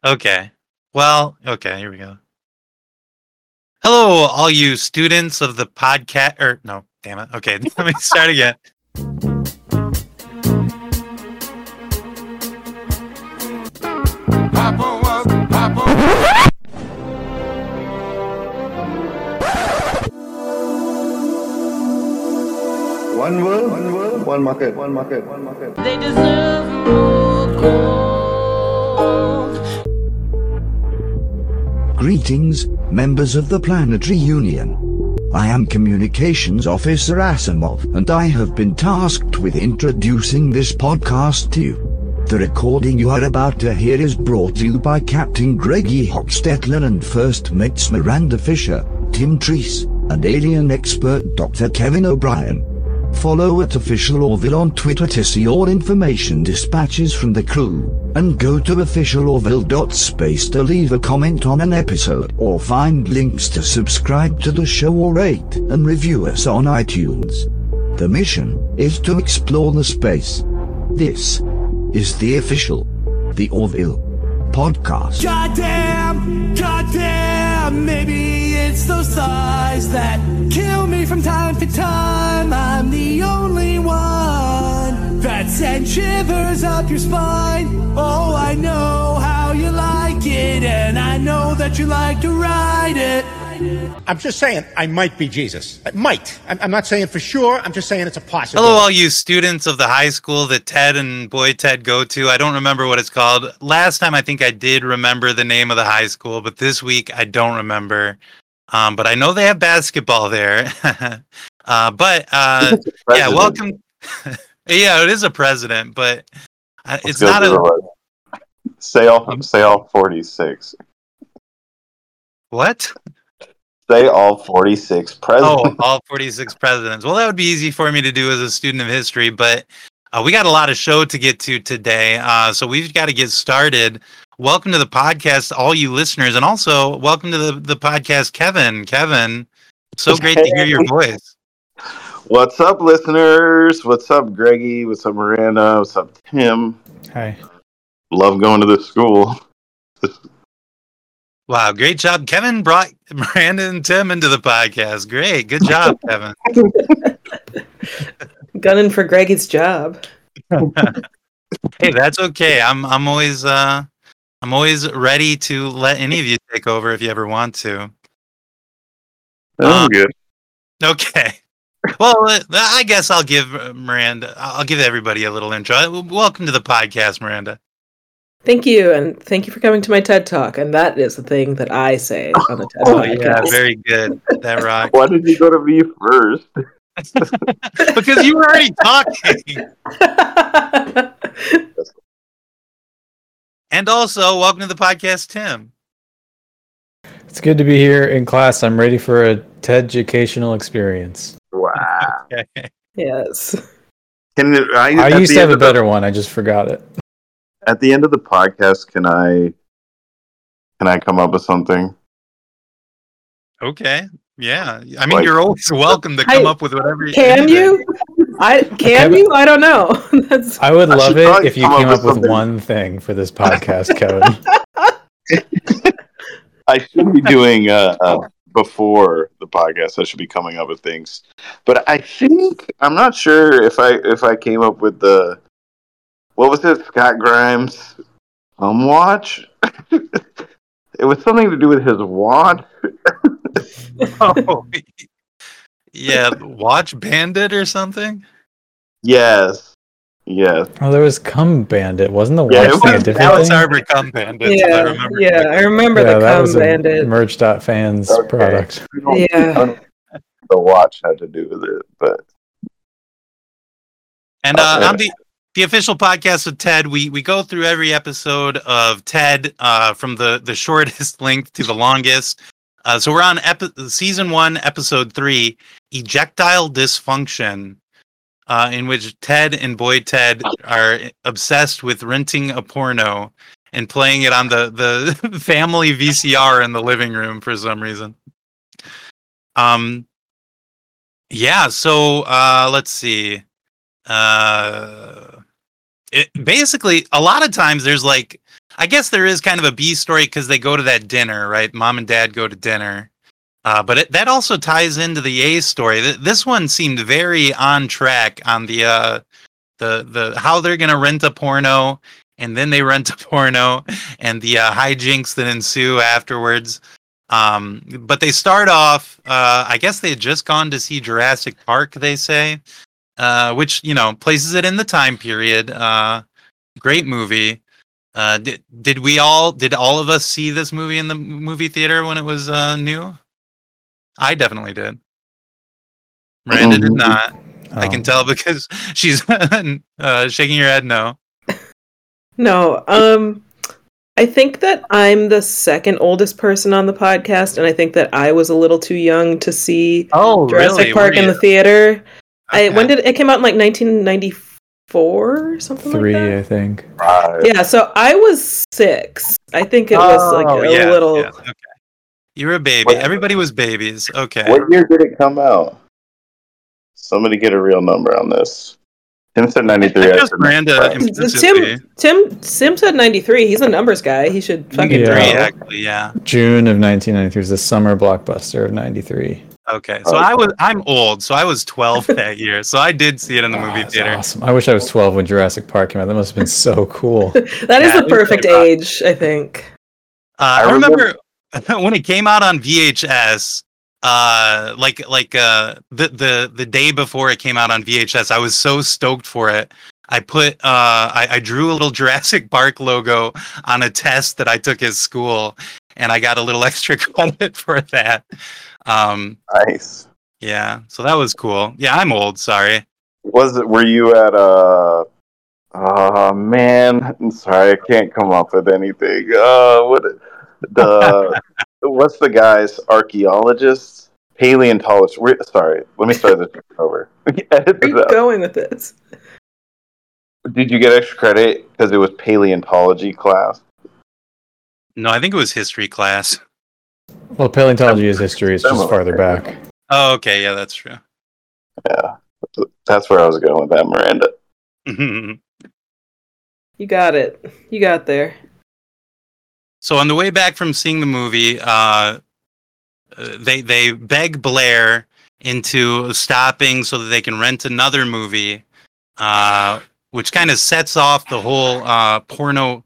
Okay. Well, okay, here we go. Hello, all you students of the podcast. No, damn it. Okay, let me start again. One world, one market. They deserve more gold. Greetings, members of the Planetary Union. I am Communications Officer Asimov, and I have been tasked with introducing this podcast to you. The recording you are about to hear is brought to you by Captain Greggy Hochstetler and First Mates Miranda Fisher, Tim Treese, and alien expert Dr. Kevin O'Brien. Follow at Official Orville on Twitter to see all information dispatches from the crew, and go to officialorville.space to leave a comment on an episode or find links to subscribe to the show or rate and review us on iTunes. The mission is to explore the space. This is the Orville podcast. Goddamn, maybe it's those thighs that kill me from time to time. I'm the only one that sends shivers up your spine. Oh, I know how you like it, and I know that you like to ride it. I'm just saying, I might be Jesus. I might. I'm not saying for sure. I'm just saying it's a possibility. Hello, all you students of the high school that Ted and Boy Ted go to. I don't remember what it's called. Last time, I think I did remember the name of the high school, but this week, I don't remember. But I know they have basketball there. Yeah, welcome. Yeah, it is a president, but it's not a... Say all 46. What? Say all 46 presidents. Oh, all 46 presidents. Well, that would be easy for me to do as a student of history, but we got a lot of show to get to today, so we've got to get started. Welcome to the podcast, all you listeners, and also welcome to the podcast, Kevin. Kevin, so great to hear your voice. What's up, listeners? What's up, Greggy? What's up, Miranda? What's up, Tim? Hi. Love going to this school. Wow, great job. Kevin brought Miranda and Tim into the podcast. Great. Good job, Kevin. Gunning for Greggy's job. Hey, that's okay. I'm always ready to let any of you take over if you ever want to. I'm good. Okay. Well, I guess I'll give everybody a little intro. Welcome to the podcast, Miranda. Thank you, and thank you for coming to my TED Talk. And that is the thing that I say on the TED Talk. Yeah, very good. That rocks. Why did you go to me first? Because you were already talking. And also, welcome to the podcast, Tim. It's good to be here in class. I'm ready for a TED-educational experience. Wow. Okay. Yes. I used to have a better one. I just forgot it. At the end of the podcast, can I come up with something? Okay. Yeah. I mean, you're always welcome to come up with whatever you can. You? I don't know. I would love it if you came up with one thing for this podcast, Kevin. I should be doing before the podcast. I should be coming up with things, but I'm not sure if I came up with the. What was it? Scott Grimes watch? It was something to do with his watch. Oh, yeah, Watch Bandit or something? Yes. Oh, there was Cum Bandit. Wasn't the watch thing a different Alex thing? Arbor Cum Bandit. Yeah, I remember the Cum Bandit. Merch.fans product. Yeah. The watch had to do with it, but... And on the official podcast of TED, we go through every episode of TED from the shortest length to the longest. So we're on season 1, episode 3, Ejectile Dysfunction, in which Ted and Boy Ted are obsessed with renting a porno and playing it on the family VCR in the living room for some reason. Yeah, so let's see. It basically, a lot of times there's like I guess there is kind of a B story because they go to that dinner, right? Mom and dad go to dinner. But that also ties into the A story. This one seemed very on track on the how they're gonna rent a porno, and then they rent a porno, and the hijinks that ensue afterwards. But they start off. I guess they had just gone to see Jurassic Park. They say, which places it in the time period. Great movie. Did all of us see this movie in the movie theater when it was new? I definitely did. Miranda did not. I can tell because she's shaking her head no. No, I think that I'm the second oldest person on the podcast, and I think that I was a little too young to see Jurassic Park in the theater. Okay. When did it came out in like 1994 or something like that? 3, I think. Yeah, so I was 6. I think it was like a little. Yeah. Okay. You were a baby. Everybody was babies. Okay. What year did it come out? Somebody get a real number on this. Tim said 93. Tim said 93. He's a numbers guy. He should fucking know. Actually, yeah. June of 1993 was the summer blockbuster of 93. Okay, so I'm old, so I was 12 that year, so I did see it in the movie theater. Awesome. I wish I was 12 when Jurassic Park came out. That must have been so cool. That is the perfect age, I think. I remember when it came out on VHS. The day before it came out on VHS, I was so stoked for it. I put I drew a little Jurassic Park logo on a test that I took at school, and I got a little extra credit for that. Nice. Yeah, so that was cool. Yeah, I'm old. Sorry. Were you at man? I'm sorry, I can't come up with anything. What's the guy's archaeologists? Paleontologists. Sorry, let me start this over. Where are you going with this? Did you get extra credit because it was paleontology class? No, I think it was history class. Well, paleontology is history. It's just farther back. Oh, okay. Yeah, that's true. Yeah, that's where I was going with that, Miranda. You got it. You got there. So on the way back from seeing the movie, they beg Blair into stopping so that they can rent another movie, which kind of sets off the whole porno.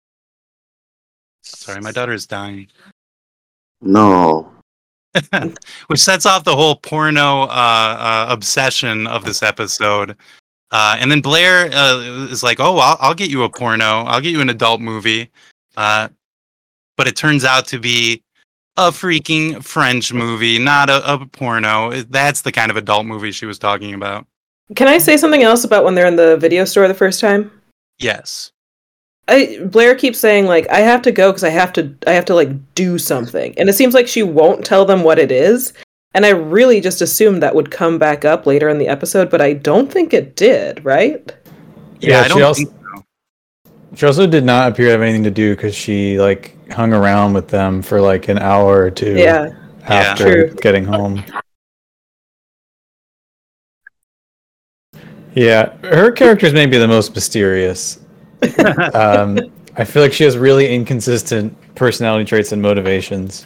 Sorry, my daughter is dying. No. Which sets off the whole porno obsession of this episode. And then Blair is like, "Oh, I'll get you a porno. I'll get you an adult movie." But it turns out to be a freaking French movie, not a porno. That's the kind of adult movie she was talking about. Can I say something else about when they're in the video store the first time? Yes. Blair keeps saying, like, I have to go because I have to like do something. And it seems like she won't tell them what it is. And I really just assumed that would come back up later in the episode, but I don't think it did, right? Yeah, I don't think so. She also did not appear to have anything to do because she, like, hung around with them for, like, an hour or two after getting home. Yeah, her character is maybe the most mysterious. I feel like she has really inconsistent personality traits and motivations.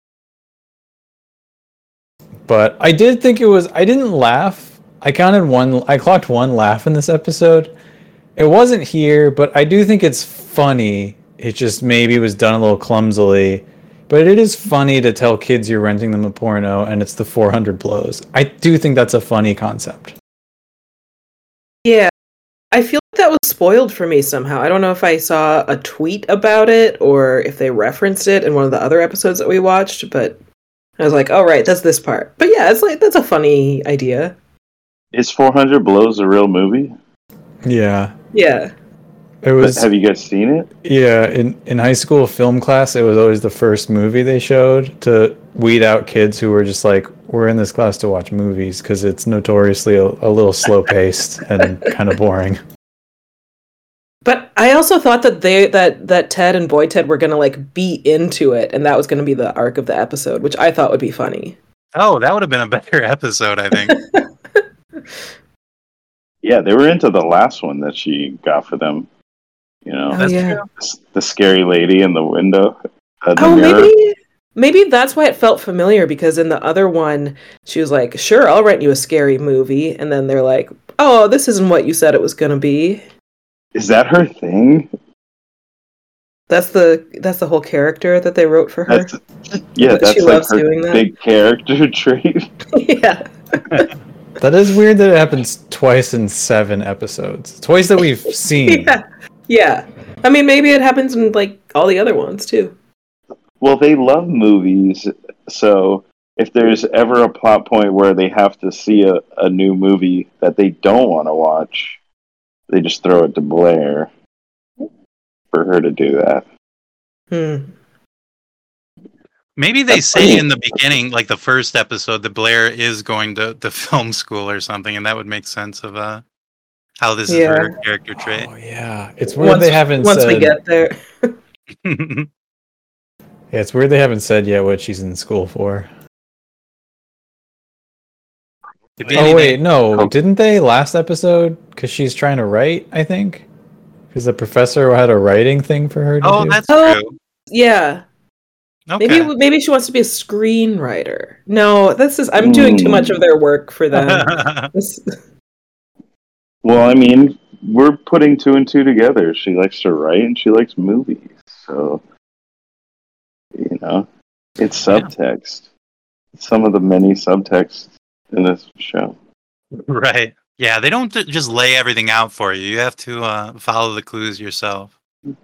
But I did think I didn't laugh. I clocked one laugh in this episode. It wasn't here, but I do think it's funny. It just maybe was done a little clumsily. But it is funny to tell kids you're renting them a porno and it's the 400 blows. I do think that's a funny concept. Yeah. I feel like that was spoiled for me somehow. I don't know if I saw a tweet about it or if they referenced it in one of the other episodes that we watched, but I was like, oh, right, that's this part. But yeah, it's like, that's a funny idea. Is 400 Blows a real movie? Yeah. Yeah. It was. Have you guys seen it? Yeah, in high school film class, it was always the first movie they showed to weed out kids who were just like, we're in this class to watch movies because it's notoriously a little slow-paced and kind of boring. But I also thought that that Ted and Boy Ted were going to like be into it, and that was going to be the arc of the episode, which I thought would be funny. Oh, that would have been a better episode, I think. Yeah, they were into the last one that she got for them. You know, Oh, yeah. the scary lady in the window. Maybe that's why it felt familiar, because in the other one, she was like, "Sure, I'll rent you a scary movie," and then they're like, "Oh, this isn't what you said it was going to be." Is that her thing? That's the whole character that they wrote for her. That's like her big character trait. Yeah. That is weird that it happens twice in 7 episodes. Twice that we've seen. Yeah. I mean, maybe it happens in like all the other ones too. Well, they love movies, so if there's ever a plot point where they have to see a new movie that they don't want to watch, they just throw it to Blair for her to do that. Maybe they say in the beginning, like the first episode, that Blair is going to film school or something, and that would make sense of how this is her character trait. Oh, yeah. It's weird they haven't said... Once we get there. Yeah, it's weird they haven't said yet what she's in school for. Wait, no. Didn't they last episode? Because she's trying to write, I think? Because the professor had a writing thing for her to do. That's true. Yeah. Okay. Maybe she wants to be a screenwriter. No, I'm doing too much of their work for them. Well, I mean, we're putting 2 and 2 together. She likes to write and she likes movies. So, you know, it's subtext. Some of the many subtexts in this show. Right. Yeah, they don't just lay everything out for you. You have to follow the clues yourself.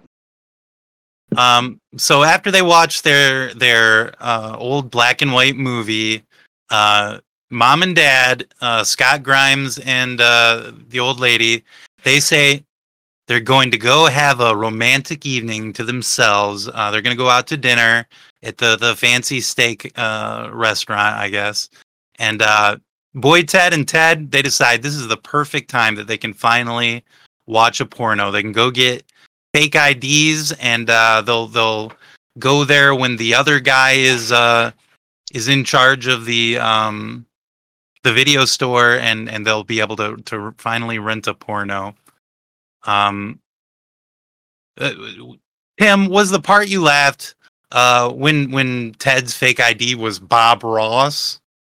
So after they watch their old black and white movie, Mom and Dad, Scott Grimes and the old lady, they say they're going to go have a romantic evening to themselves. They're going to go out to dinner at the fancy steak restaurant, I guess. And Boy, Ted, and Ted, they decide this is the perfect time that they can finally watch a porno. They can go get fake IDs, and they'll go there when the other guy is in charge of the video store, and they'll be able to finally rent a porno. Tim, was the part you laughed when Ted's fake ID was Bob Ross?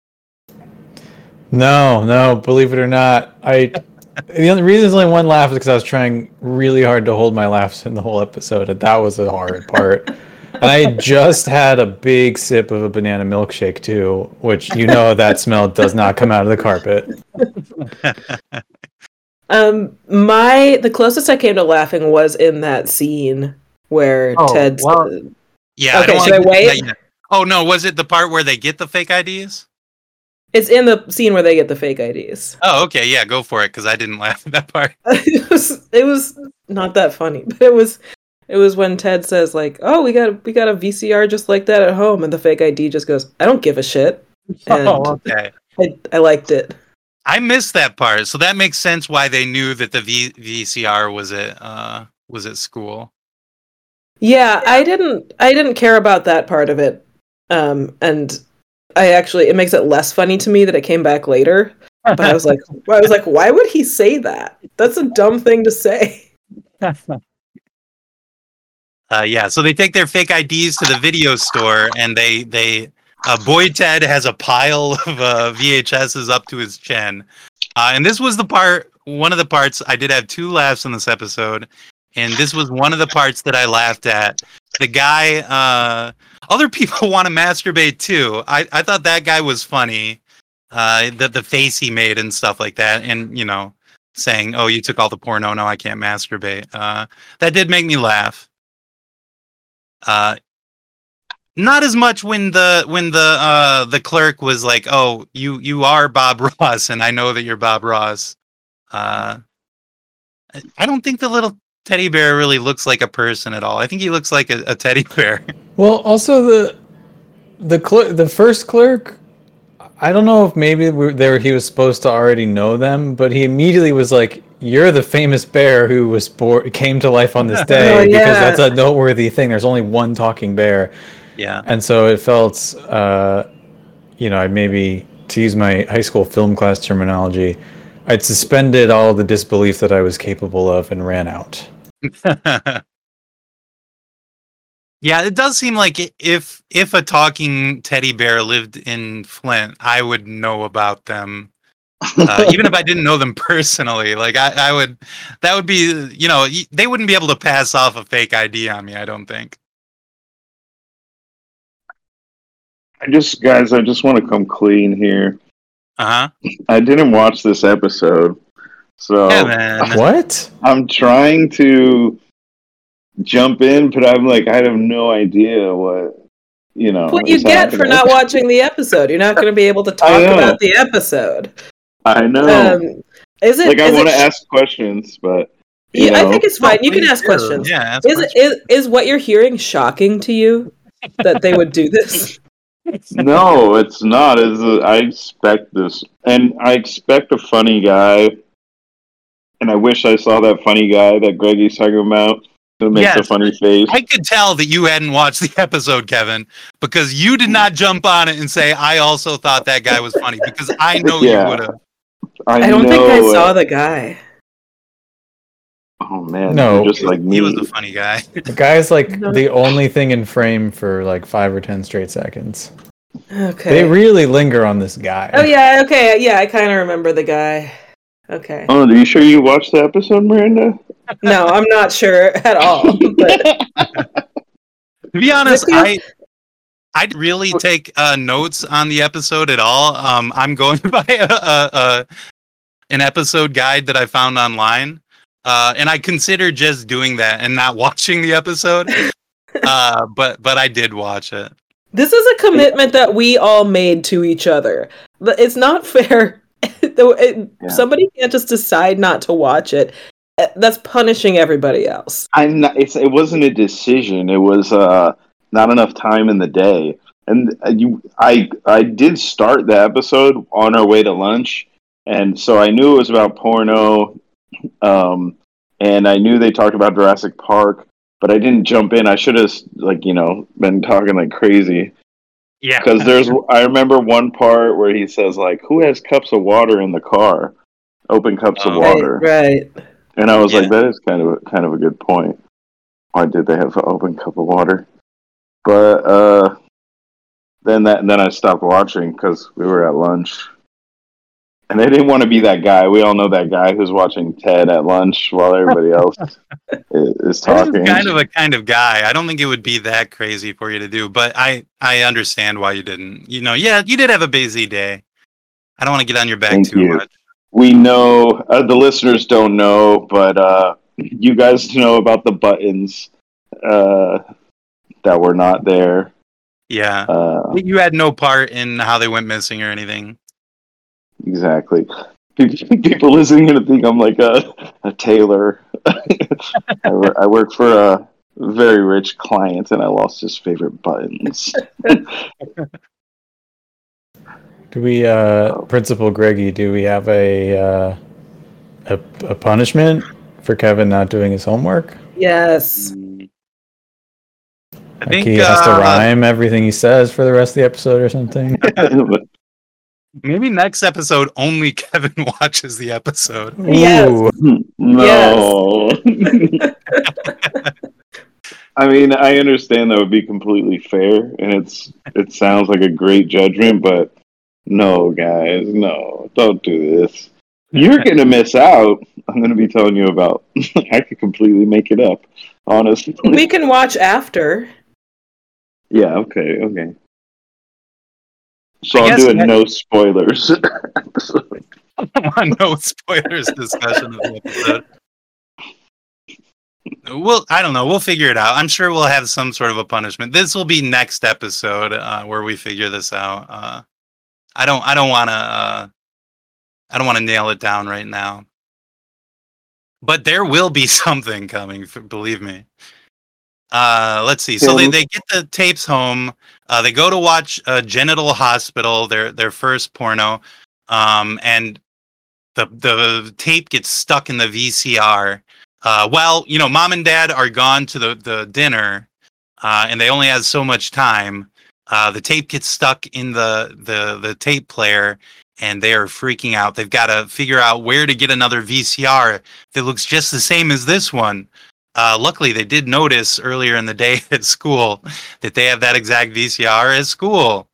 No, believe it or not. The only reason there's only one laugh is because I was trying really hard to hold my laughs in the whole episode, and that was a hard part. And I just had a big sip of a banana milkshake too, which that smell does not come out of the carpet. The closest I came to laughing was in that scene where Ted. Yeah. Okay, should I wait? Oh no, was it the part where they get the fake IDs? It's in the scene where they get the fake IDs. Oh, okay, yeah, go for it, because I didn't laugh at that part. It was not that funny, but it was when Ted says like, "Oh, we got a VCR just like that at home," and the fake ID just goes, "I don't give a shit." And okay. I liked it. I missed that part, so that makes sense why they knew that the VCR was at school. Yeah, I didn't care about that part of it, and it makes it less funny to me that it came back later. But I was like, why would he say that? That's a dumb thing to say. Yeah, so they take their fake IDs to the video store, and Boy Ted has a pile of VHSs up to his chin. And this was one of the parts, I did have 2 laughs in this episode, and this was one of the parts that I laughed at. The guy, other people want to masturbate too. I thought that guy was funny. The face he made and stuff like that, and saying, "Oh, you took all the porno, no, I can't masturbate." That did make me laugh. Not as much when the clerk was like, "Oh, you are Bob Ross, and I know that you're Bob Ross." I don't think the little teddy bear really looks like a person at all. I think he looks like a teddy bear. Well, also the first clerk, I don't know if maybe he was supposed to already know them, but he immediately was like, "You're the famous bear who came to life on this day," because that's a noteworthy thing. There's only one talking bear. Yeah. And so it felt, maybe, to use my high school film class terminology, I'd suspended all the disbelief that I was capable of and ran out. Yeah, it does seem like if a talking teddy bear lived in Flint, I would know about them. Even if I didn't know them personally, like I would, that would be, they wouldn't be able to pass off a fake ID on me, I don't think. I just want to come clean here. Uh-huh. I didn't watch this episode, so What? I'm trying to jump in, but I'm like, I have no idea what What you get for not watching the episode. You're not going to be able to talk about the episode. I know. Is it? Like, I want to ask questions, but I think it's fine. You can ask questions. Yeah. Is what you're hearing shocking to you that they would do this? No, it's not. I expect this, and I expect a funny guy, and I wish I saw that funny guy that Greggy's talking about who makes a funny face. I could tell that you hadn't watched the episode, Kevin, because you did not jump on it and say, I also thought that guy was funny, because I know you would have. I don't think I saw the guy. Oh man, no, just like me. He was a funny guy. The guy's like the only thing in frame for like 5 or 10 straight seconds. Okay. They really linger on this guy. Oh yeah, okay, yeah, I kind of remember the guy. Okay. Oh, are you sure you watched the episode, Miranda? No, I'm not sure at all. But... To be honest, I didn't really take notes on the episode at all. I'm going by an episode guide that I found online, and I considered just doing that and not watching the episode. But I did watch it. This is a commitment that we all made to each other. It's not fair. Somebody can't just decide not to watch it. That's punishing everybody else. It wasn't a decision. It was not enough time in the day. And I did start the episode on our way to lunch, and so I knew it was about porno, and I knew they talked about Jurassic Park, but I didn't jump in. I should have been talking like crazy. Yeah, because I remember one part where he says like, "Who has cups of water in the car? Open cups of water." Right. And I was like, that is kind of a good point. Why did they have an open cup of water? But then I stopped watching because we were at lunch, and they didn't want to be that guy. We all know that guy who's watching Ted at lunch while everybody else is talking. Kind of guy. I don't think it would be that crazy for you to do, but I understand why you didn't. You did have a busy day. I don't want to get on your back too much. We know, the listeners don't know, but you guys know about the buttons that were not there. Yeah. You had no part in how they went missing or anything. Exactly. People listening to think I'm like a tailor. I work for a very rich client, and I lost his favorite buttons. Do we, Principal Greggy, do we have a punishment for Kevin not doing his homework? Yes. I think he has to rhyme everything he says for the rest of the episode or something. Maybe next episode only Kevin watches the episode. Yes. No. Yes. I mean, I understand that would be completely fair, and it sounds like a great judgment, but no, guys, no, don't do this. You're going to miss out. I'm going to be telling you about. I could completely make it up, honestly. We can watch after. Yeah, okay. So I'll do a no spoilers episode. No spoilers discussion of the episode. I don't know. We'll figure it out. I'm sure we'll have some sort of a punishment. This will be next episode where we figure this out. I don't want to nail it down right now. But there will be something coming, believe me. Let's see. So they get the tapes home. They go to watch Genital Hospital, their first porno, and the tape gets stuck in the VCR. Mom and Dad are gone to the dinner, and they only have so much time. The tape gets stuck in the tape player, and they are freaking out. They've got to figure out where to get another VCR that looks just the same as this one. Luckily, they did notice earlier in the day at school that they have that exact VCR at school.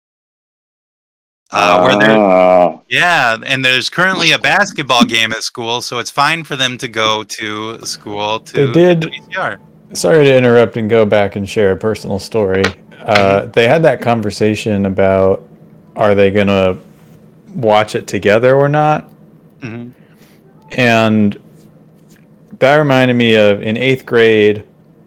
Yeah, and there's currently a basketball game at school, so it's fine for them to go to school to They did. the VCR. Sorry to interrupt and go back and share a personal story. They had that conversation about are they going to watch it together or not? Mm-hmm. And that reminded me of in 8th grade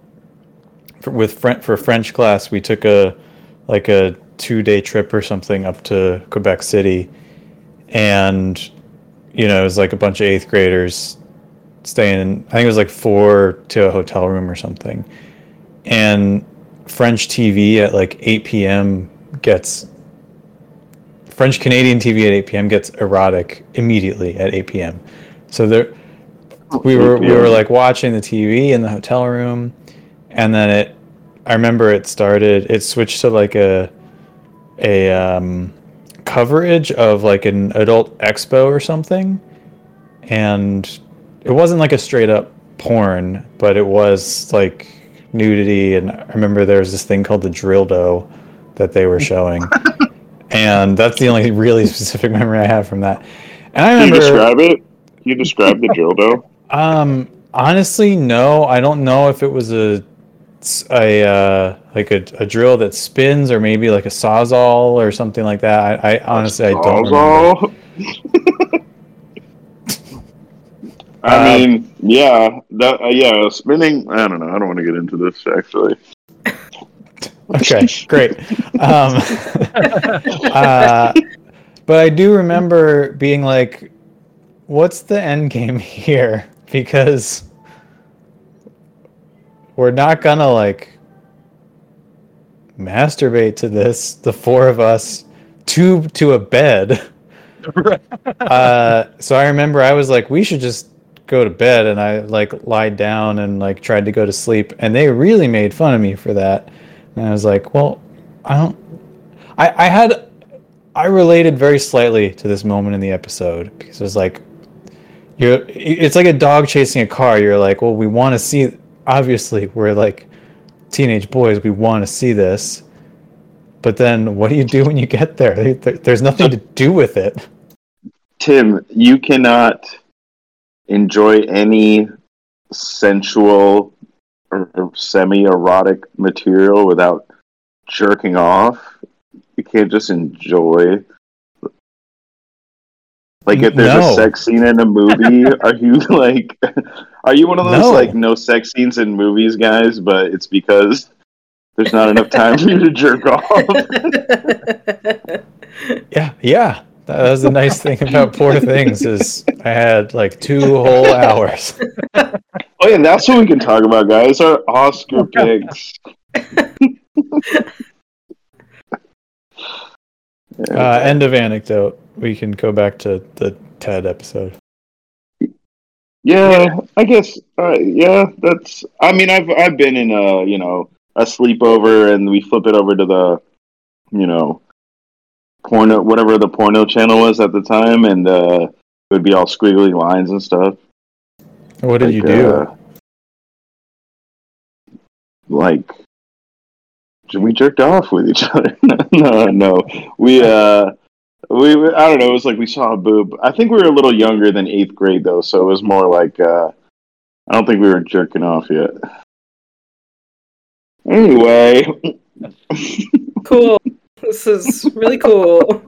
for French class, we took a 2-day trip or something up to Quebec City, and it was like a bunch of 8th graders staying in, I think it was like 4 to a hotel room or something, and French TV at like 8 p.m. French Canadian TV at 8 p.m. gets erotic immediately at 8 p.m. So we were like watching the TV in the hotel room, and then I remember it switched to like a coverage of like an adult expo or something, and it wasn't like a straight up porn, but it was like nudity. And I remember there was this thing called the dildo that they were showing, and that's the only really specific memory I have from that. And I remember. Can you describe it? Can you describe the dildo? Honestly, no. I don't know if it was a drill that spins, or maybe like a sawzall or something like that. I honestly I don't remember. I mean, yeah, spinning. I don't know. I don't want to get into this actually. Okay, great. But I do remember being like, "What's the end game here?" Because we're not gonna like masturbate to this, the 4 of us, to a bed. So I remember I was like, we should just go to bed, and I like lied down and like tried to go to sleep, and they really made fun of me for that. And I was like, well, I related very slightly to this moment in the episode, because it was like, it's like a dog chasing a car. You're like, well, we want to see, obviously we're like teenage boys, we want to see this, but then what do you do when you get there? There's nothing to do with it. Tim, you cannot enjoy any sensual or semi-erotic material without jerking off. You can't just enjoy. Like, if there's a sex scene in a movie, are you one of those like no sex scenes in movies guys, but it's because there's not enough time for you to jerk off? Yeah. That was the nice thing about Poor Things, is I had like 2 whole hours. Oh yeah, that's what we can talk about, guys. Our Oscar picks. End of anecdote. We can go back to the TED episode. Yeah, I guess. Yeah, that's. I mean, I've been in a sleepover, and we flip it over to the porno, whatever the porno channel was at the time, and it would be all squiggly lines and stuff. What did you do? We jerked off with each other. No. We I don't know. It was like we saw a boob. I think we were a little younger than 8th grade though, so it was more like I don't think we were jerking off yet. Anyway, cool. This is really cool.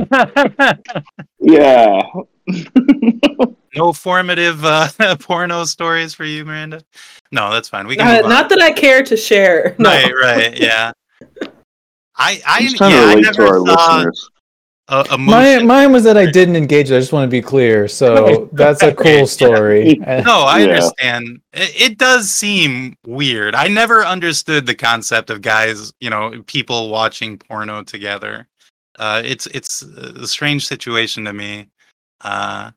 Yeah. No formative porno stories for you, Miranda? No, that's fine. We can not that I care to share. No. Right, yeah. I never saw a motion. Mine was that I didn't engage. I just want to be clear. So that's a cool story. No, I understand. It does seem weird. I never understood the concept of guys, people watching porno together. It's a strange situation to me. But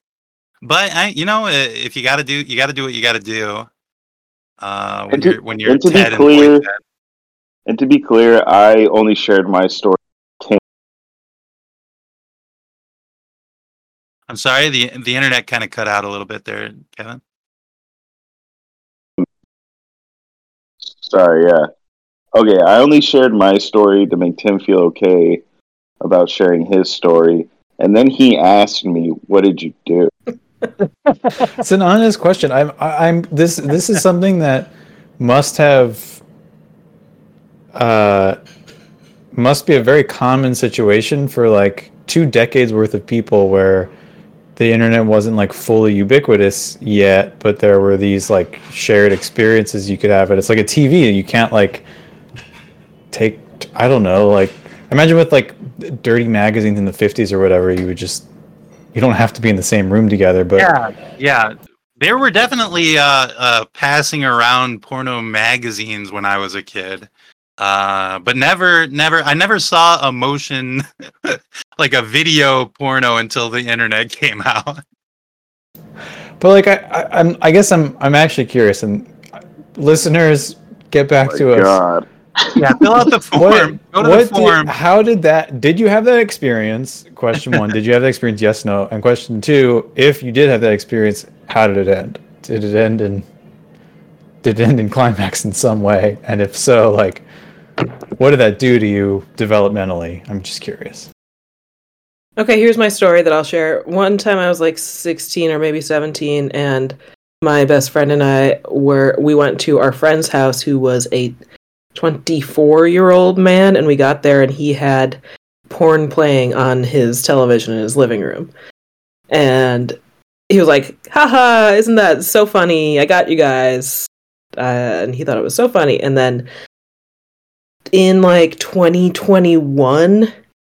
if you got to do, you got to do what you got to do. When you're Ted and to be clear, I only shared my story. I'm sorry, the internet kind of cut out a little bit there, Kevin. Sorry, yeah. Okay, I only shared my story to make Tim feel okay about sharing his story, and then he asked me, "What did you do?" It's an honest question. This is something that must be a very common situation for like 2 decades worth of people where the internet wasn't like fully ubiquitous yet, but there were these like shared experiences you could have. And it's like a TV. You can't like take, I don't know, like imagine with like dirty magazines in the 50s or whatever, you don't have to be in the same room together. But yeah. There were definitely passing around porno magazines when I was a kid. But I never saw a motion like a video porno until the internet came out. But like I guess I'm actually curious, and listeners, get back to us. Yeah, fill out the form. Go to the form. Did you have that experience? Question 1, did you have that experience? Yes, no. And question 2, if you did have that experience, how did it end? Did it end in climax in some way? And if so, like, what did that do to you developmentally? I'm just curious. Okay, here's my story that I'll share. One time I was like 16 or maybe 17, and my best friend and I we went to our friend's house who was a 24-year-old man, and we got there and he had porn playing on his television in his living room. And he was like, haha, isn't that so funny? I got you guys. And he thought it was so funny. And then in like 2021,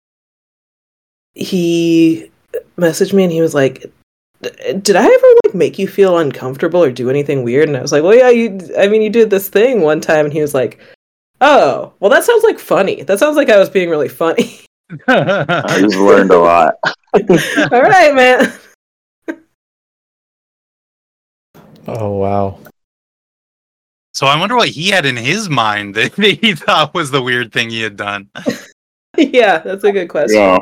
he messaged me and he was like, did I ever like make you feel uncomfortable or do anything weird? And I was like, well, yeah, you did this thing one time. And he was like, oh, well, that sounds like funny. That sounds like I was being really funny. You've learned a lot. All right, man. Oh, wow. So I wonder what he had in his mind that he thought was the weird thing he had done. Yeah, that's a good question. Yeah.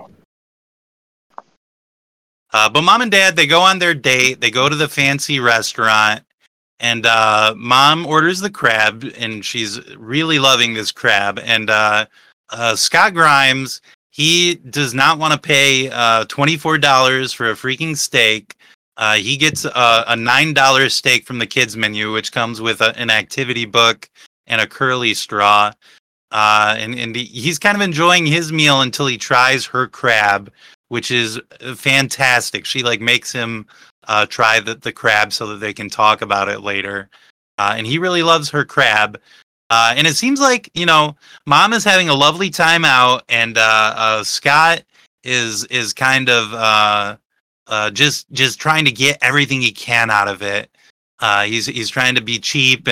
But mom and dad, they go on their date. They go to the fancy restaurant. And mom orders the crab, and she's really loving this crab. And Scott Grimes, he does not want to pay $24 for a freaking steak. He gets a $9 steak from the kids menu, which comes with an activity book and a curly straw. And he's kind of enjoying his meal until he tries her crab, which is fantastic. She like makes him try the crab so that they can talk about it later. And he really loves her crab. And it seems like, mom is having a lovely time out, and Scott is kind of just trying to get everything he can out of it. He's trying to be cheap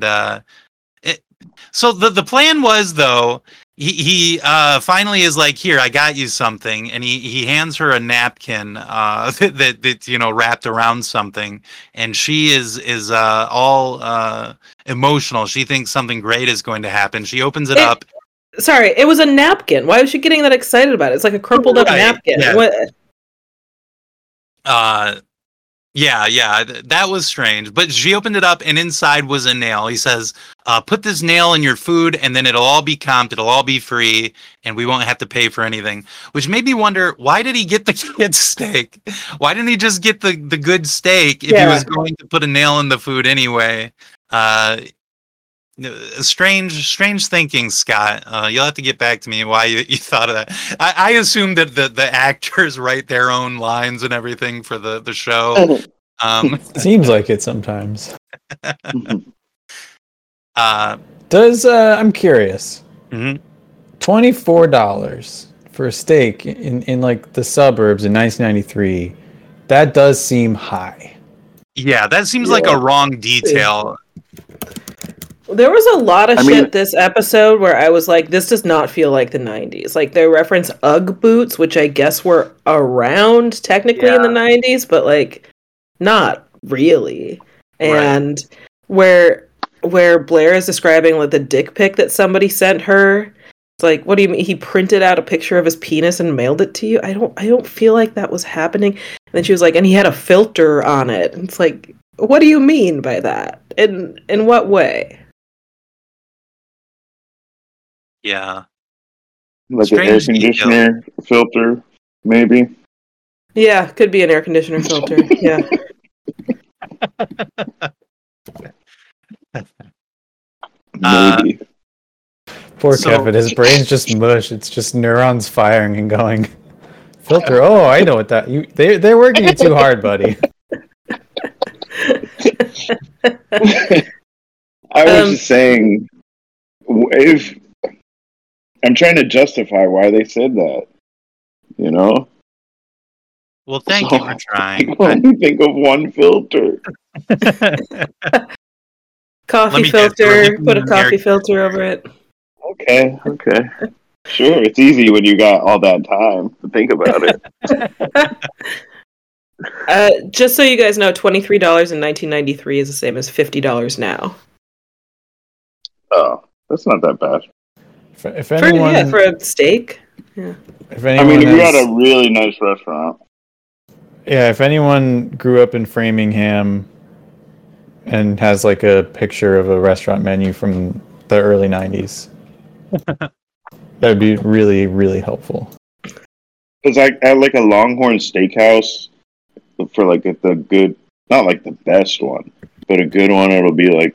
so the plan was, though, he finally is like, here, I got you something, and he hands her a napkin that wrapped around something, and she is all emotional. She thinks something great is going to happen. She opens it up. Sorry, it was a napkin. Why was she getting that excited about it? It's like a crumpled up napkin. Yeah. What? Yeah, that was strange. But she opened it up, and inside was a nail. He says, put this nail in your food, and then it'll all be comped, it'll all be free, and we won't have to pay for anything. Which made me wonder, why did he get the kid's steak? Why didn't he just get the good steak if he was going to put a nail in the food anyway? Strange thinking, Scott. You'll have to get back to me why you thought of that. I assume that the actors write their own lines and everything for the show. Seems like it sometimes. I'm curious. Mm-hmm. $24 for a steak in like the suburbs in 1993. That does seem high. Yeah, that seems like a wrong detail. There was a lot of shit this episode where I was like, this does not feel like the 90s. Like, they reference Ugg boots, which I guess were around technically in the 90s, but like, not really. And where Blair is describing like the dick pic that somebody sent her, it's like, what do you mean? He printed out a picture of his penis and mailed it to you? I don't feel like that was happening. And then she was like, and he had a filter on it. And it's like, what do you mean by that? In what way? Yeah. Like Strange an air conditioner filter, like an air conditioner filter, maybe. Yeah, could be an air conditioner filter. Yeah. Maybe. Poor Kevin, his brain's just mush. It's just neurons firing and going. Filter. Oh, I know what that. They're working you too hard, buddy. I was just saying, if I'm trying to justify why they said that, you know. Well, thank you for trying. I only think of one filter. Coffee filter. Put a coffee filter over it. Okay. Sure, it's easy when you got all that time to think about it. Just so you guys know, $23 in 1993 is the same as $50 now. Oh, that's not that bad. If anyone, for a steak. Yeah. If anyone if you got a really nice restaurant. Yeah, if anyone grew up in Framingham and has like a picture of a restaurant menu from the early 90s, that would be really, really helpful. Because I like a Longhorn Steakhouse for like the good, not like the best one, but a good one. It'll be like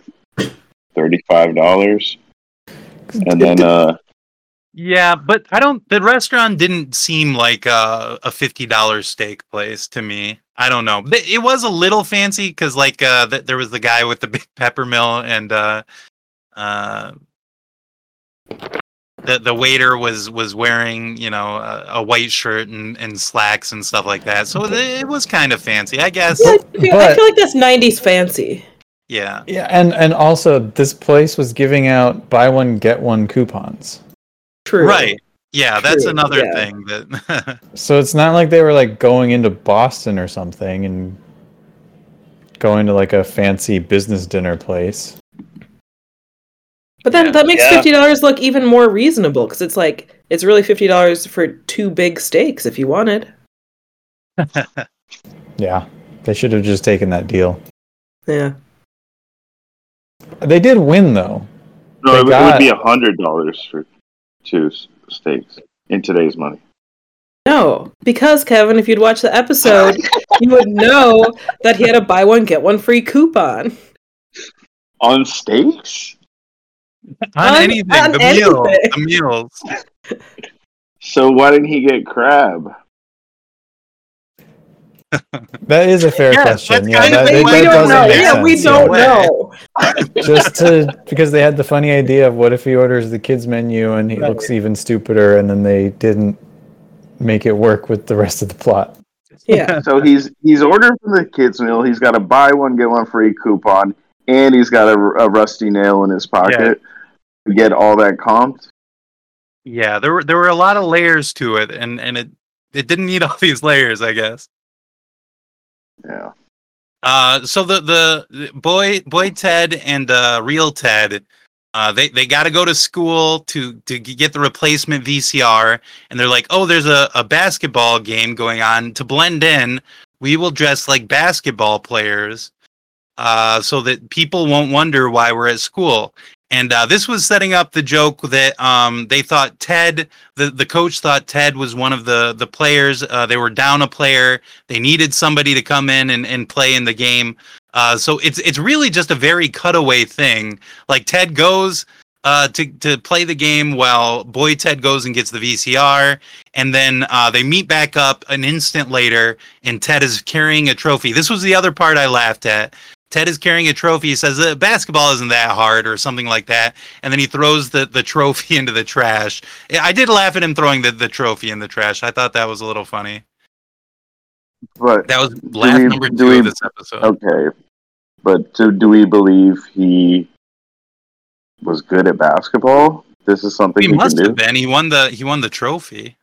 $35, and then yeah, but the restaurant didn't seem like a $50 steak place to me. I don't know. It was a little fancy because like there was the guy with the big pepper mill, and the waiter was wearing, you know, a white shirt and slacks and stuff like that. So it was kind of fancy, I guess. I feel like that's 90s fancy. Yeah. Yeah, and also this place was giving out buy one get one coupons. True. Right. Yeah, that's another thing that. So it's not like they were like going into Boston or something and going to like a fancy business dinner place. But then that makes $50 look even more reasonable because it's like it's really $50 for 2 big steaks if you wanted. Yeah, they should have just taken that deal. Yeah. They did win though. No, it would be $100 for 2 steaks in today's money. No, because Kevin, if you'd watch the episode, you would know that he had a buy one get one free coupon on steaks. On anything, the meals. So why didn't he get crab? That is a fair question. Yeah, we don't know. Yeah, we don't know. Just because they had the funny idea of what if he orders the kids menu and he looks even stupider, and then they didn't make it work with the rest of the plot. Yeah. So he's ordered from the kids meal. He's got a buy one get one free coupon, and he's got a rusty nail in his pocket to get all that comped. Yeah, there were a lot of layers to it, and it didn't need all these layers, I guess. Yeah. So the boy Ted and real Ted, they got to go to school to get the replacement VCR, and they're like, oh, there's a basketball game going on. To blend in, we will dress like basketball players, so that people won't wonder why we're at school. And this was setting up the joke that they thought Ted, the coach thought Ted was one of the players. They were down a player. They needed somebody to come in and play in the game. So it's really just a very cutaway thing. Like Ted goes to play the game while boy Ted goes and gets the VCR. And then they meet back up an instant later, and Ted is carrying a trophy. This was the other part I laughed at. Ted is carrying a trophy. He says, basketball isn't that hard or something like that. And then he throws the trophy into the trash. I did laugh at him throwing the trophy in the trash. I thought that was a little funny. But that was laugh number 2 of this episode. Okay. But do we believe he was good at basketball? This is something he must can have do? been. He won the trophy.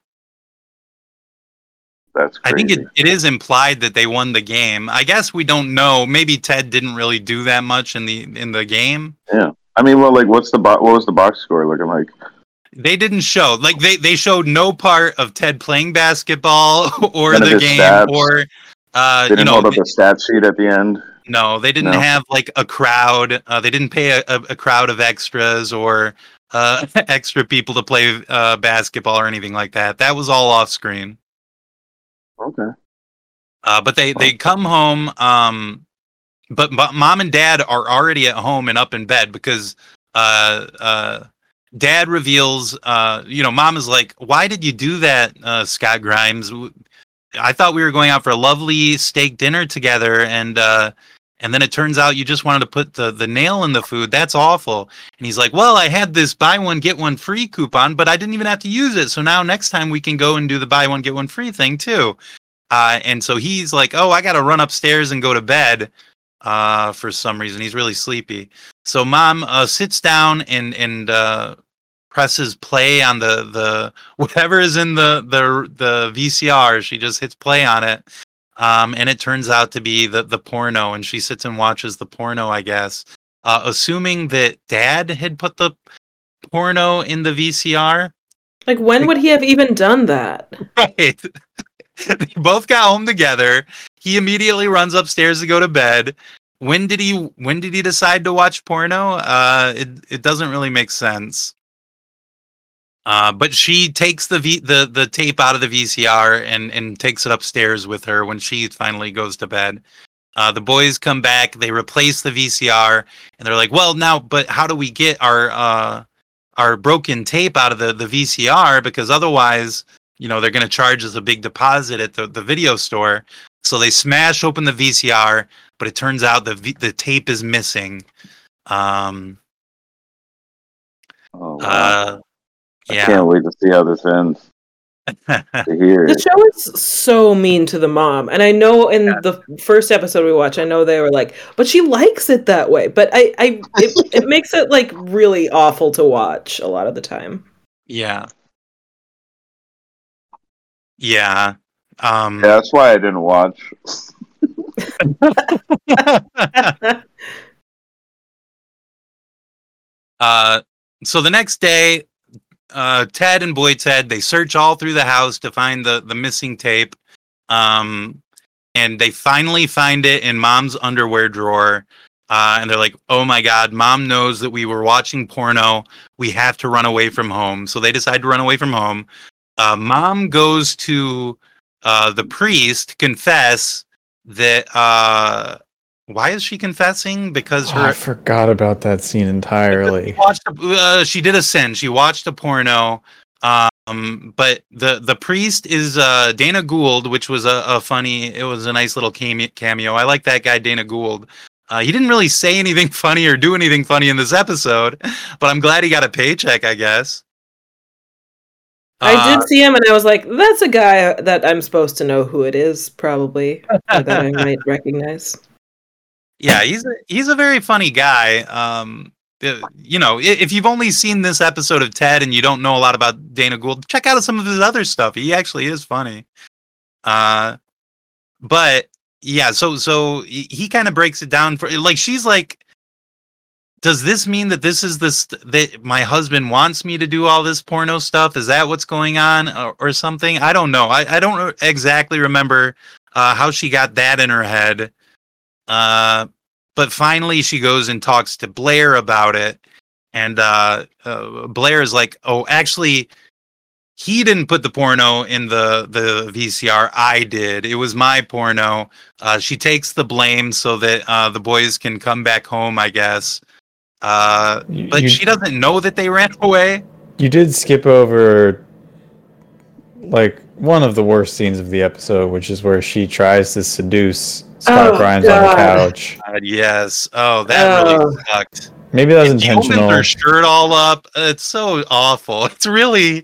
That's crazy. I think it is implied that they won the game. I guess we don't know. Maybe Ted didn't really do that much in the game. Yeah. I mean, well, like, what was the box score looking like? They didn't show. Like, they showed no part of Ted playing basketball or None of the his game stats. or They didn't hold up a stat sheet at the end. No, they didn't have like a crowd. They didn't pay a crowd of extras or extra people to play basketball or anything like that. That was all off screen. Okay. But they come home. But mom and dad are already at home and up in bed because dad reveals, mom is like, "Why did you do that, Scott Grimes? I thought we were going out for a lovely steak dinner together, and then it turns out you just wanted to put the nail in the food. That's awful." And he's like, "Well, I had this buy one get one free coupon, but I didn't even have to use it. So now next time we can go and do the buy one get one free thing too." And so he's like, "Oh, I got to run upstairs and go to bed." For some reason, he's really sleepy. So mom sits down and presses play on the whatever is in the VCR. She just hits play on it, and it turns out to be the porno. And she sits and watches the porno, I guess, assuming that dad had put the porno in the VCR. Like, when would he have even done that? Right. They both got home together. He immediately runs upstairs to go to bed. When did he decide to watch porno? It doesn't really make sense. But she takes the tape out of the VCR and takes it upstairs with her when she finally goes to bed. The boys come back, they replace the VCR, and they're like, "Well, now, but how do we get our broken tape out of the VCR? Because otherwise, they're going to charge us a big deposit at the video store." So they smash open the VCR, but it turns out the tape is missing. Oh, wow. Yeah. I can't wait to see how this ends. To hear The show is so mean to the mom, and I know in the first episode we watched, I know they were like, "But she likes it that way." But it makes it like really awful to watch a lot of the time. Yeah. Yeah. That's why I didn't watch. So the next day, Ted and Boy Ted, they search all through the house to find the missing tape. And they finally find it in mom's underwear drawer. And they're like, "Oh my God, mom knows that we were watching porno. We have to run away from home." So they decide to run away from home. Mom goes to the priest to confess that why is she confessing? Because I forgot about that scene entirely. She did a sin. She watched a porno. But the priest is Dana Gould, which was it was a nice little cameo. I like that guy, Dana Gould. He didn't really say anything funny or do anything funny in this episode, but I'm glad he got a paycheck, I guess. I did see him, and I was like, "That's a guy that I'm supposed to know who it is, probably, or that I might recognize." Yeah, he's a very funny guy. If you've only seen this episode of Ted and you don't know a lot about Dana Gould, check out some of his other stuff. He actually is funny. But yeah, so he kind of breaks it down for like she's like, "Does this mean that this is that my husband wants me to do all this porno stuff? Is that what's going on or something?" I don't know. I don't exactly remember how she got that in her head. But finally she goes and talks to Blair about it. And Blair is like, "Oh, actually, he didn't put the porno in the VCR. I did. It was my porno." She takes the blame so that the boys can come back home, I guess. But she doesn't know that they ran away. You did skip over like one of the worst scenes of the episode, which is where she tries to seduce Scott Grimes on the couch. Yes. Oh, that really sucked. Maybe that was intentional. Opens her shirt all up. It's so awful. It's really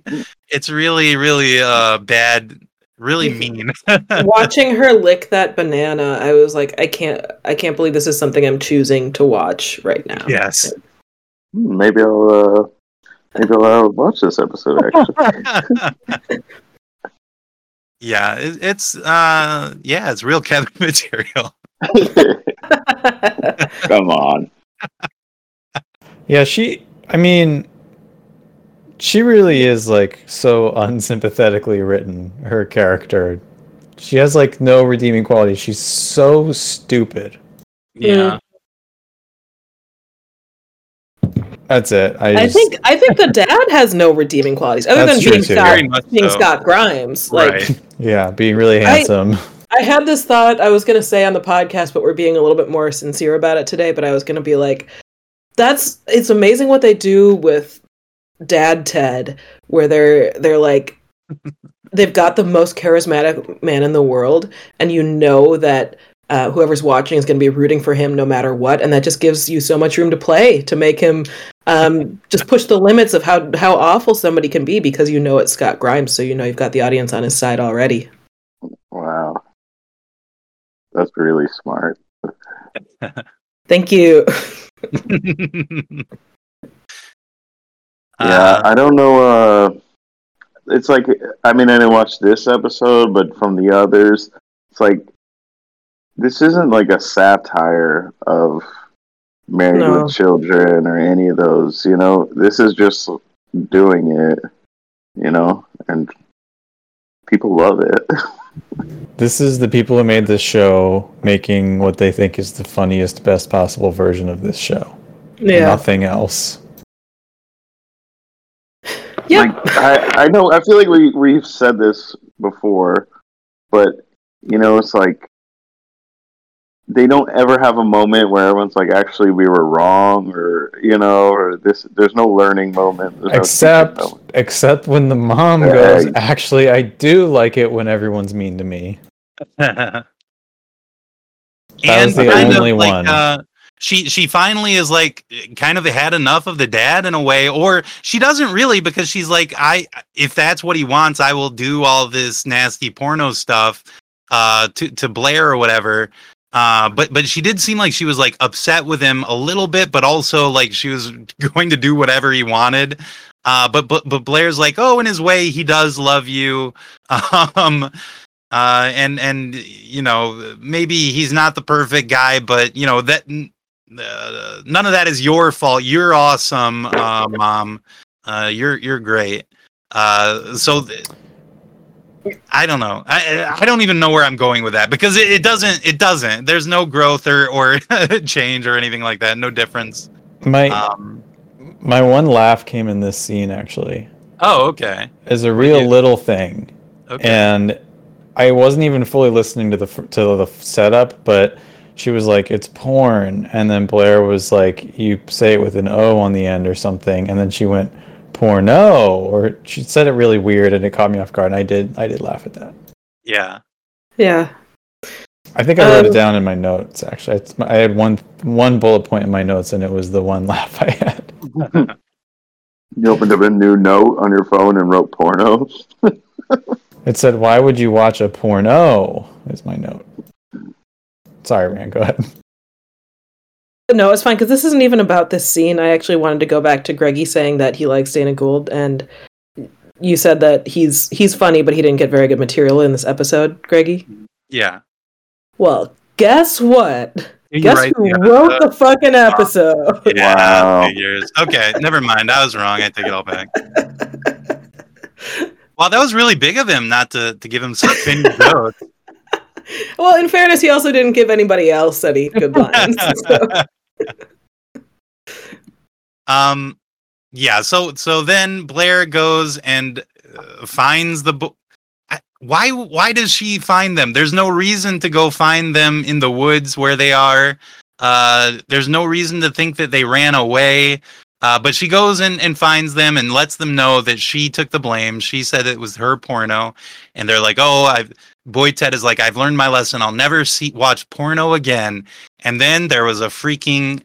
bad. Really mean. Watching her lick that banana, I was like, I can't believe this is something I'm choosing to watch right now. Yes. Maybe I'll watch this episode actually. Yeah, it's real Kevin material. Come on. Yeah, she really is like so unsympathetically written, her character. She has like no redeeming quality. She's so stupid. Yeah. That's it. I think the dad has no redeeming qualities other than being Scott Grimes. Like, yeah, being really handsome. I had this thought I was going to say on the podcast, but we're being a little bit more sincere about it today. But I was going to be like, it's amazing what they do with Dad Ted, where they're like, they've got the most charismatic man in the world, and you know that whoever's watching is going to be rooting for him no matter what, and that just gives you so much room to play, to make him just push the limits of how awful somebody can be, because you know it's Scott Grimes, so you know you've got the audience on his side already. Wow. That's really smart. Thank you. Yeah, I don't know. It's like, I mean, I didn't watch this episode, but from the others, it's like, this isn't like a satire of Married with Children or any of those, you know? This is just doing it, you know? And people love it. This is the people who made this show making what they think is the funniest, best possible version of this show. Yeah. Nothing else. Yeah. Like, I know, I feel like we've said this before, but, you know, it's like, they don't ever have a moment where everyone's like, actually, we were wrong, or, you know, or there's no learning moment. Except when the mom goes, actually, I do like it when everyone's mean to me. That was the only one. She finally is like kind of had enough of the dad in a way, or she doesn't really, because she's like, if that's what he wants, I will do all this nasty porno stuff to Blair or whatever. But she did seem like she was like upset with him a little bit, but also like she was going to do whatever he wanted. But Blair's like, oh, in his way, he does love you. And you know, maybe he's not the perfect guy, but you know that none of that is your fault. You're awesome, Mom. You're great. So I don't know. I don't even know where I'm going with that, because it doesn't. There's no growth or change or anything like that. No difference. My one laugh came in this scene, actually. Oh, okay. As a real little thing. Okay. And I wasn't even fully listening to the setup, but she was like, it's porn. And then Blair was like, you say it with an O on the end or something. And then she went, porno, or she said it really weird, and it caught me off guard. And I did laugh at that. Yeah. Yeah. I think I wrote it down in my notes, actually. I had one bullet point in my notes, and it was the one laugh I had. You opened up a new note on your phone and wrote porno? It said, why would you watch a porno? Is my note. Sorry, Rand, go ahead. No, it's fine, because this isn't even about this scene. I actually wanted to go back to Greggy saying that he likes Dana Gould, and you said that he's funny, but he didn't get very good material in this episode, Greggy. Yeah. Well, guess what? Guess who wrote the fucking episode? Yeah, wow. Figures. Okay, never mind. I was wrong. I take it all back. Wow, that was really big of him not to give him something good. Well, in fairness, he also didn't give anybody else any good lines. Yeah. So then Blair goes and finds the book. Why does she find them? There's no reason to go find them in the woods where they are. There's no reason to think that they ran away. But she goes and finds them and lets them know that she took the blame. She said it was her porno, and they're like, "Oh, Boy Ted is like, I've learned my lesson. I'll never watch porno again." And then there was a freaking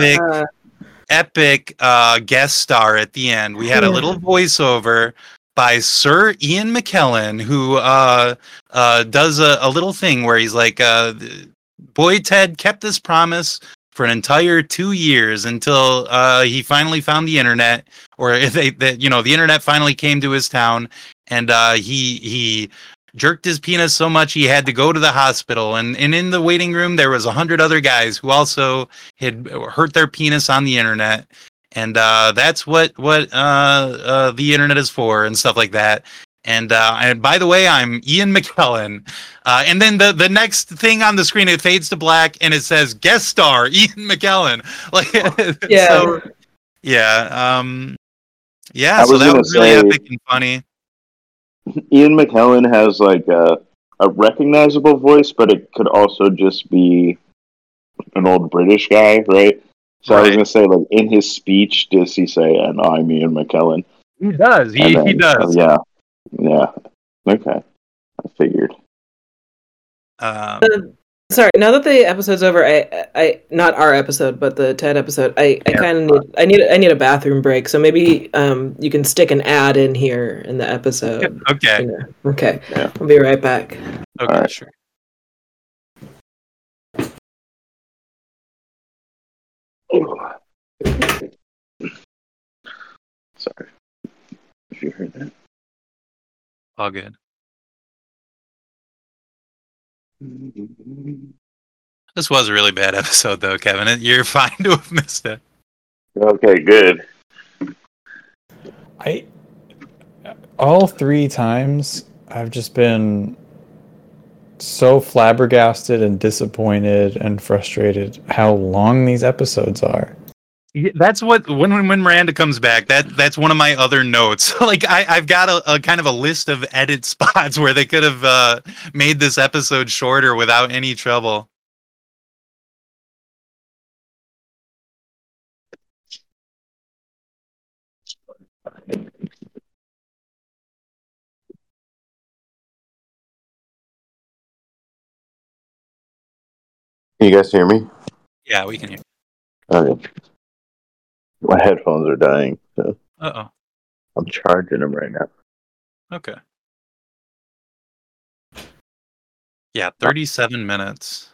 epic guest star at the end. We had a little voiceover by Sir Ian McKellen, who does a little thing where he's like, Boy Ted kept this promise for an entire 2 years until he finally found the internet, or the internet finally came to his town, and he jerked his penis so much he had to go to the hospital, and in the waiting room there was 100 other guys who also had hurt their penis on the internet, and that's what the internet is for and stuff like that. And by the way, I'm Ian McKellen. And then the next thing on the screen, it fades to black and it says guest star Ian McKellen. Like, yeah. So Yeah. I So was that gonna was really say- epic and funny. Ian McKellen has like a recognizable voice, but it could also just be an old British guy, right? So I was Right. gonna say, like, in his speech, does he say, "And I'm Ian McKellen"? He does. He does. Yeah. Okay, I figured. Sorry, now that the episode's over, I not our episode, but the TED episode, I kind of need a bathroom break. So maybe you can stick an ad in here in the episode. Okay. You know? Okay. Yeah. I'll be right back. Okay, Alright. sure. Sorry if you heard that. All good. This was a really bad episode, though, Kevin. You're fine to have missed it. Okay, good. All 3 times I've just been so flabbergasted and disappointed and frustrated how long these episodes are. That's what when Miranda comes back. That's one of my other notes. Like I've got a kind of a list of edit spots where they could have made this episode shorter without any trouble. Can you guys hear me? Yeah, we can hear. Okay. My headphones are dying, so Uh I'm charging them right now. oh. Okay. Yeah, 37 minutes.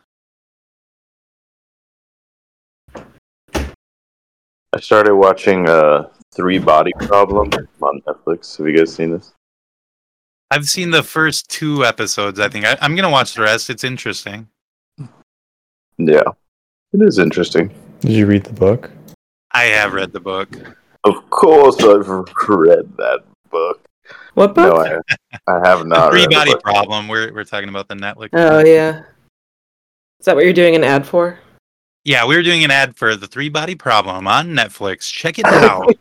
I started watching 3 Body Problem on Netflix. Have you guys seen this? I've seen the first 2 episodes. I think I'm gonna watch the rest. It's interesting. Yeah, it is interesting. Did you read the book? I have read the book. Of course, I've read that book. What book? No, I have The not. Three read the Body book. Problem. We're talking about the Netflix. Oh yeah. Is that what you're doing an ad for? Yeah, we were doing an ad for the 3 Body Problem on Netflix. Check it out.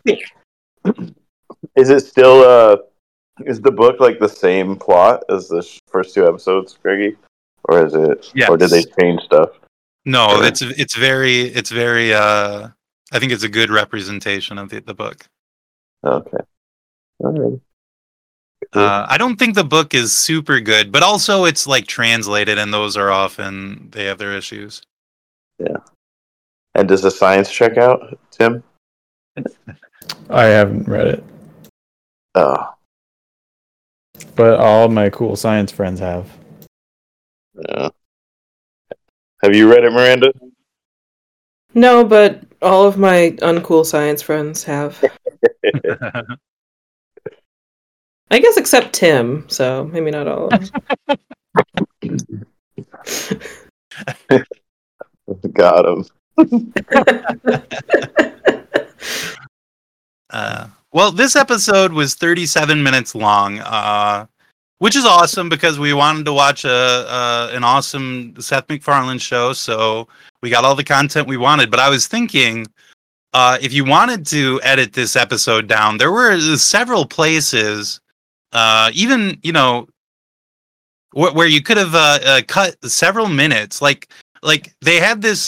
Is it still? Is the book like the same plot as the first 2 episodes, Greggy, or is it? Yes. Or did they change stuff? No, Sure. it's very. I think it's a good representation of the book. Okay. All right. I don't think the book is super good, but also it's like translated, and those are often they have their issues. Yeah. And does the science check out, Tim? I haven't read it, Oh, but all my cool science friends have. yeah. Have you read it, Miranda? No, but all of my uncool science friends have. I guess except Tim, so maybe not all of them. Got him. Well, this episode was 37 minutes long, which is awesome because we wanted to watch an awesome Seth MacFarlane show, so we got all the content we wanted. But I was thinking, if you wanted to edit this episode down, there were several places, even where you could have cut several minutes. Like they had this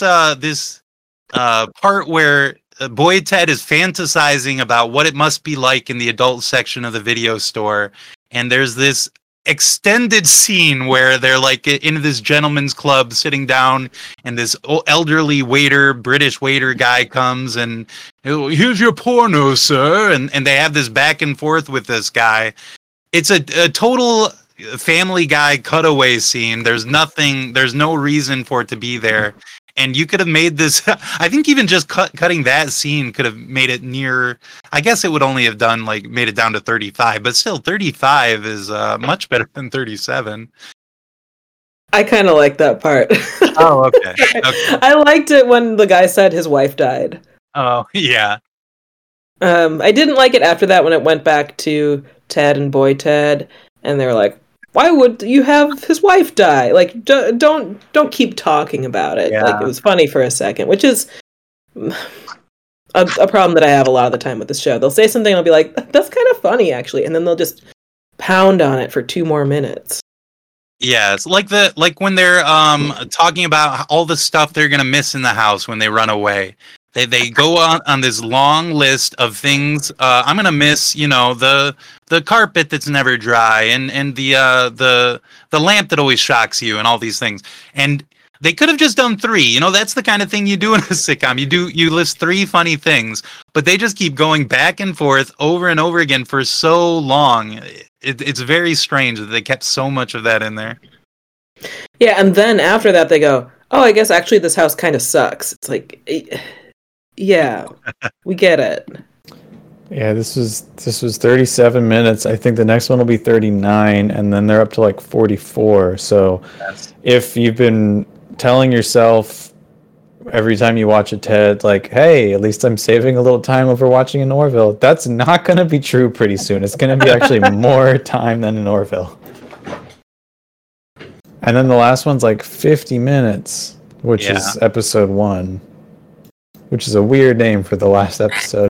part where Boy Ted is fantasizing about what it must be like in the adult section of the video store, and there's this extended scene where they're like in this gentleman's club sitting down, and this elderly waiter, British waiter guy comes and, here's your porno, sir, and they have this back and forth with this guy. It's a total Family Guy cutaway scene. There's no reason for it to be there. And you could have made this, I think even just cutting that scene could have made it near, I guess it would only have made it down to 35, but still 35 is much better than 37. I kind of like that part. Oh, okay. I liked it when the guy said his wife died. Oh, yeah. I didn't like it after that when it went back to Ted and Boy Ted, and they were like, why would you have his wife die? Like, don't keep talking about it. Yeah. Like, it was funny for a second, which is, a problem that I have a lot of the time with this show. They'll say something, and I'll be like, "That's kind of funny, actually," and then they'll just pound on it for 2 more minutes. Yeah, it's like when they're talking about all the stuff they're gonna miss in the house when they run away. They go on this long list of things. I'm gonna miss, the carpet that's never dry, and the lamp that always shocks you, and all these things. And they could have just done 3. That's the kind of thing you do in a sitcom. You list 3 funny things, but they just keep going back and forth over and over again for so long. It's very strange that they kept so much of that in there. Yeah, and then after that they go, "Oh, I guess actually this house kind of sucks." It's like, yeah, we get it. Yeah, this was 37 minutes. I think the next one will be 39, and then they're up to like 44. So if you've been telling yourself every time you watch a TED, like, hey, at least I'm saving a little time over watching an Orville, that's not going to be true pretty soon. It's going to be actually more time than an Orville. And then the last one's like 50 minutes, which is episode 1, which is a weird name for the last episode.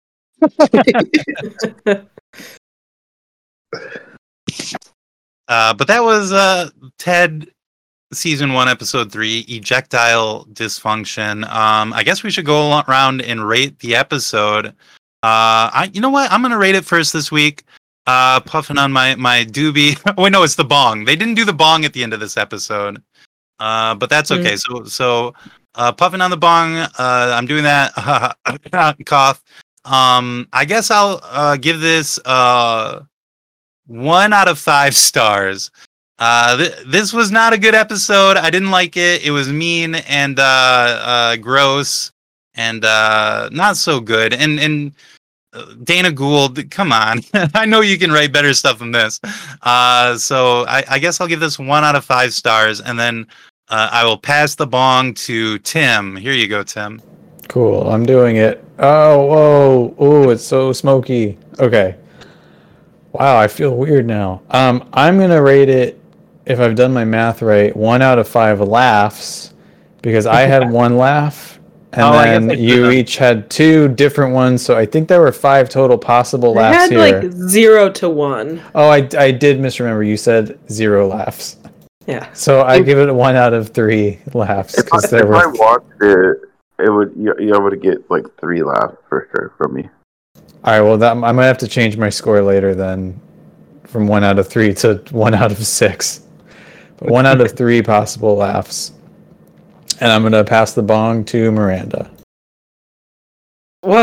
But that was TED season 1, episode 3, Ejectile Dysfunction. I guess we should go around and rate the episode. You know what? I'm gonna rate it first this week. Puffing on my doobie. Wait, no, it's the bong. They didn't do the bong at the end of this episode, but that's okay. So puffing on the bong. I'm doing that. Cough. I guess I'll give this 1 out of 5 stars. This was not a good episode. I didn't like it. It was mean and gross and not so good. And Dana Gould, come on. I know you can write better stuff than this. So I guess I'll give this 1 out of 5 stars, and then I will pass the bong to Tim. Here you go, Tim. Cool. I'm doing it. Oh, it's so smoky. Okay. Wow, I feel weird now. I'm going to rate it, if I've done my math right, 1 out of 5 laughs, because I had 1 laugh, and then you each had 2 different ones, so I think there were 5 total possible laughs here. I had like 0 to 1. Oh, I did misremember. You said 0 laughs. Yeah. So I give it 1 out of 3 laughs. If I watched it, you would get like 3 laughs for sure from me. All right, well, I might have to change my score later then, from 1 out of 3 to 1 out of 6. But 1 out of 3 possible laughs. And I'm going to pass the bong to Miranda. Well,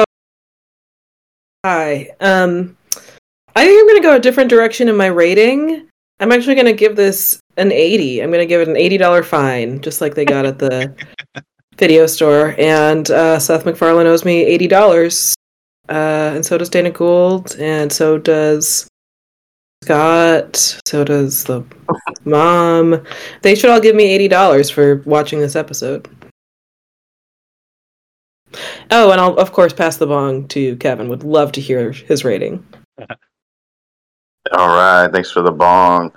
hi. I think I'm going to go a different direction in my rating. I'm actually going to give this an 80. I'm going to give it an $80 fine, just like they got at the video store. And Seth MacFarlane owes me $80. And so does Dana Gould. And so does Scott. So does the mom. They should all give me $80 for watching this episode. Oh, and I'll, of course, pass the bong to Kevin. Would love to hear his rating. All right, thanks for the bong.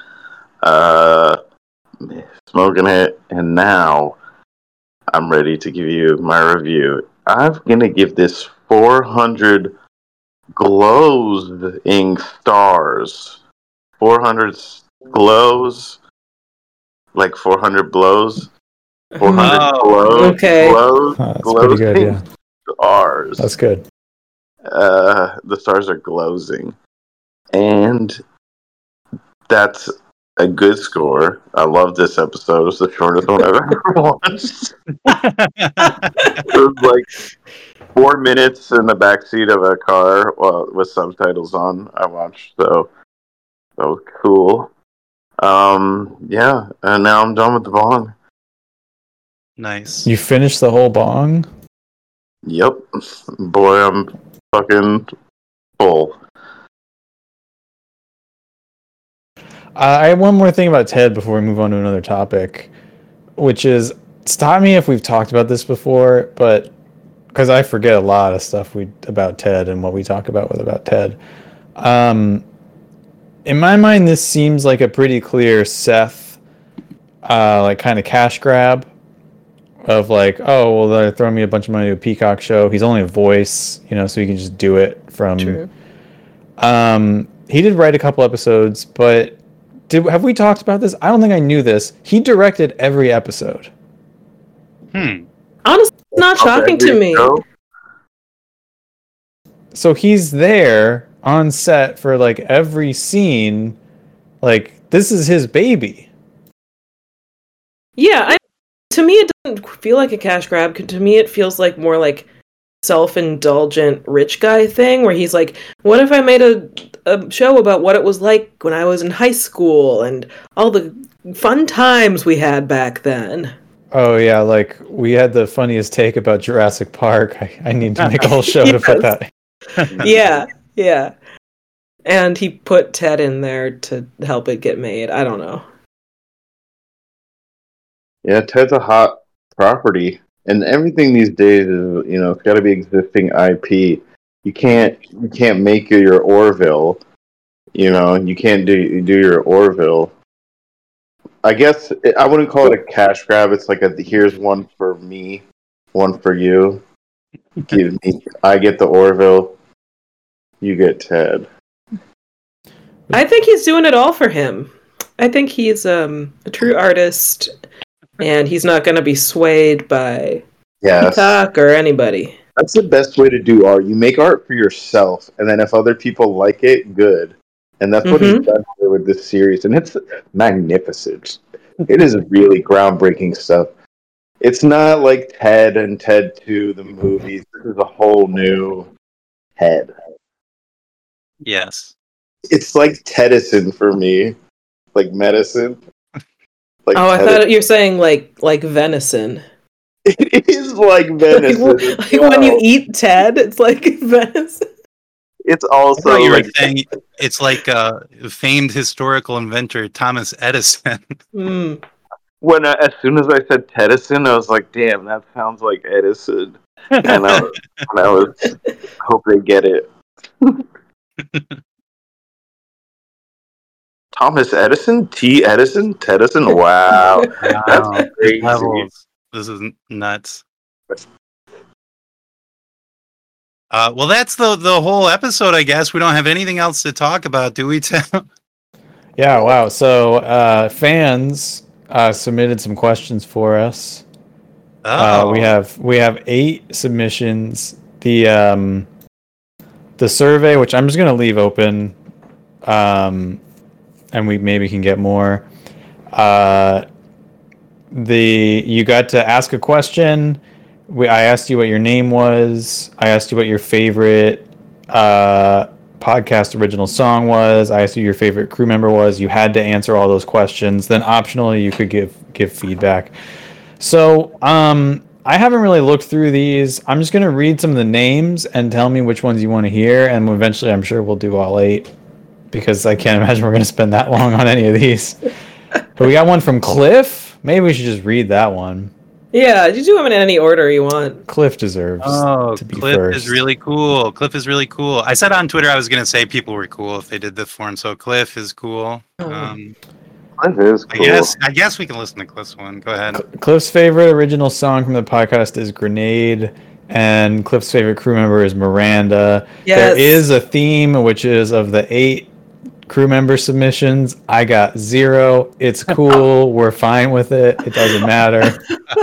Smoking it, and now I'm ready to give you my review. I'm gonna give this 400 glowing stars. 400 glows, like 400 blows. 400 glows. Okay. That's pretty good, yeah. Stars. That's good. The stars are glowing. And that's a good score. I love this episode. It was the shortest one I've ever watched. It was like 4 minutes in the backseat of a car with subtitles on. I watched, so that was cool. Yeah, and now I'm done with the bong. Nice. You finished the whole bong? Yep. Boy, I'm fucking full. I have one more thing about Ted before we move on to another topic, which is, stop me if we've talked about this before, but because I forget a lot of stuff about Ted and what we talk about Ted. In my mind, this seems like a pretty clear Seth, like kind of cash grab. of like, oh, well, they're throwing me a bunch of money to a Peacock show. He's only a voice, so he can just do it from. True. He did write a couple episodes, but have we talked about this? I don't think I knew this. He directed every episode. Honestly, it's not shocking to me. So he's there on set for like every scene. Like, this is his baby. Yeah, to me it doesn't feel like a cash grab. To me it feels like more like self-indulgent rich guy thing where he's like, what if I made a show about what it was like when I was in high school and all the fun times we had back then. Oh yeah, like we had the funniest take about Jurassic Park. I need to make a whole show to put that. Yeah. And he put Ted in there to help it get made. I don't know. Yeah, Ted's a hot property. And everything these days is, it's got to be existing IP. You can't make your Orville. You can't do your Orville. I guess I wouldn't call it a cash grab. It's like here's one for me, one for you. I get the Orville. You get Ted. I think he's doing it all for him. I think he's a true artist. And he's not going to be swayed by TikTok or anybody. That's the best way to do art. You make art for yourself, and then if other people like it, good. And that's what he's done here with this series. And it's magnificent. It is really groundbreaking stuff. It's not like Ted and Ted 2, the movies. This is a whole new Ted. Yes. It's like Tedison for me. Like medicine. Like I thought you were saying like venison. It is like venison. Like when you eat Ted, it's like venison. It's also you were saying it's like famed historical inventor Thomas Edison. When as soon as I said Tedison, I was like, "Damn, that sounds like Edison." And I was hope they get it. Thomas Edison? T. Edison? Tedison? Wow. That's crazy. This is nuts. Well, that's the whole episode, I guess. We don't have anything else to talk about, do we, Tim? Yeah, wow. So fans submitted some questions for us. We have 8 submissions. The survey, which I'm just going to leave open, and we maybe can get more. You got to ask a question. I asked you what your name was. I asked you what your favorite podcast original song was. I asked you your favorite crew member was. You had to answer all those questions. Then optionally, you could give feedback. So I haven't really looked through these. I'm just going to read some of the names and tell me which ones you want to hear. And eventually, I'm sure we'll do all 8. Because I can't imagine we're going to spend that long on any of these. But we got one from Cliff. Maybe we should just read that one. Yeah, you do them in any order you want. Cliff deserves to be Cliff first. is really cool. Cliff is really cool. I said on Twitter I was going to say people were cool if they did this for him. So Cliff is cool. Cliff is cool. I guess we can listen to Cliff's one. Go ahead. Cliff's favorite original song from the podcast is Grenade. And Cliff's favorite crew member is Miranda. Yes. There is a theme, which is of the 8 crew member submissions. I got 0. It's cool. We're fine with it. It doesn't matter.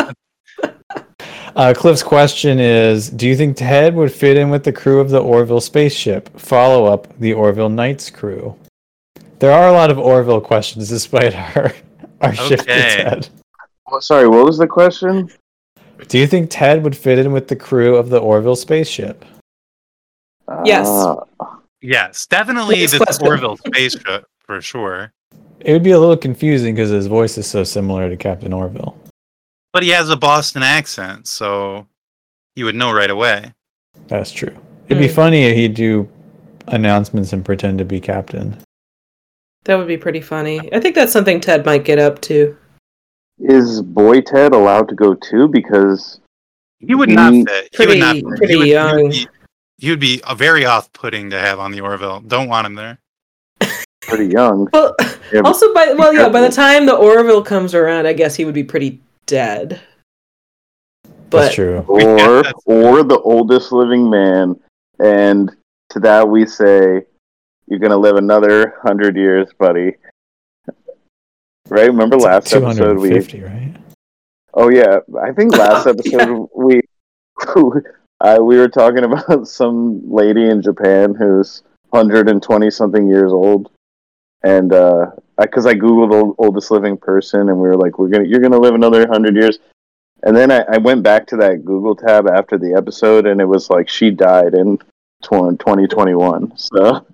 Cliff's question is, do you think Ted would fit in with the crew of the Orville spaceship? Follow up, the Orville Knights crew. There are a lot of Orville questions despite our shift to Ted. Sorry, what was the question? Do you think Ted would fit in with the crew of the Orville spaceship? Yes. Yes, definitely the Orville spaceship for sure. It would be a little confusing because his voice is so similar to Captain Orville. But he has a Boston accent, so you would know right away. That's true. It'd be funny if he'd do announcements and pretend to be captain. That would be pretty funny. I think that's something Ted might get up to. Is Boy Ted allowed to go too? Because he would not fit. Pretty young. He would be very off-putting to have on the Orville. Don't want him there. Pretty young. Well, also by the time the Orville comes around, I guess he would be pretty dead. But That's true. Or the oldest living man, and to that we say, "You're gonna live another 100 years, buddy." Right? Remember last episode 250, right? Oh yeah, I think last episode we were talking about some lady in Japan who's 120 something years old, and because I googled oldest living person, and we were like, you're gonna live another 100 years, and then I went back to that Google tab after the episode, and it was like she died in 2021. So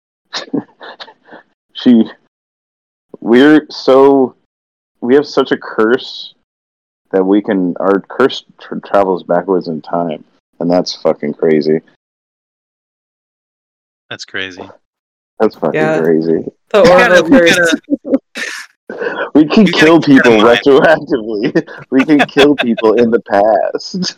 we have such a curse that our curse travels backwards in time, and that's fucking crazy. That's crazy. That's fucking crazy. The Orville curse. We can kill people retroactively. We can kill people in the past.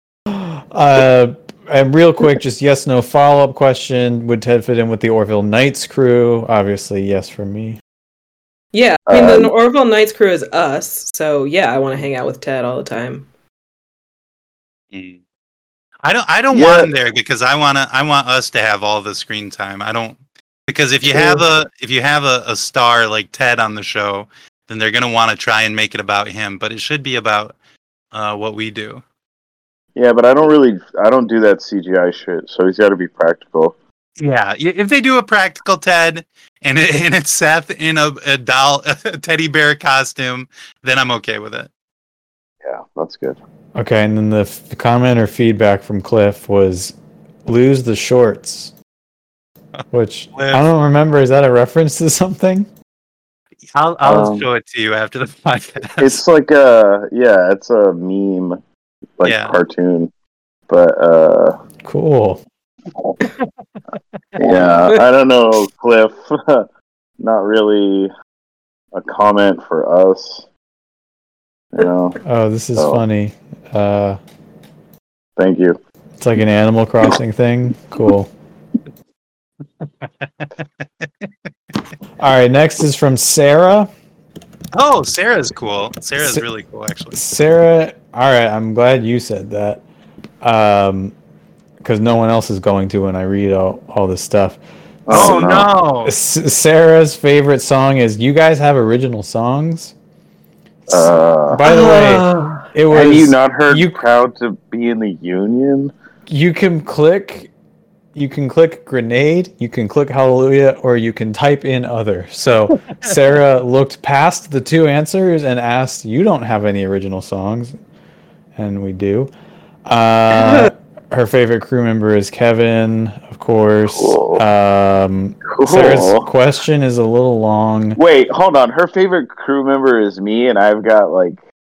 And real quick, just yes, no follow-up question. Would Ted fit in with the Orville Knights crew? Obviously, yes for me. Yeah, I mean, the Orville Knights crew is us, so yeah, I want to hang out with Ted all the time. I don't want him there because I want us to have all the screen time. I don't, because if you have a star like Ted on the show, then they're gonna want to try and make it about him. But it should be about what we do. Yeah, but I don't do that CGI shit. So he's got to be practical. Yeah, if they do a practical Ted and it's Seth in a teddy bear costume, then I'm okay with it. Yeah, that's good. Okay, and then the comment or feedback from Cliff was lose the shorts, which Cliff. I don't remember. Is that a reference to something? I'll show it to you after the podcast. It's like it's a meme, cartoon, but cool. Yeah, I don't know, Cliff. Not really a comment for us. You know. Oh, this is funny. Thank you. It's like an Animal Crossing thing. Cool. All right, next is from Sarah. Oh, Sarah's cool. Sarah's really cool, actually. Sarah, all right, I'm glad you said that. Because no one else is going to when I read all this stuff. Oh, no. Sarah's favorite song is, you guys have original songs? By the way, it was... Have you not heard Proud to Be in the Union? You can click grenade, you can click hallelujah, or you can type in other. So Sarah looked past the two answers and asked, you don't have any original songs? And we do. Her favorite crew member is Kevin, of course. Cool. Sarah's question is a little long. Wait, hold on. Her favorite crew member is me, and I've got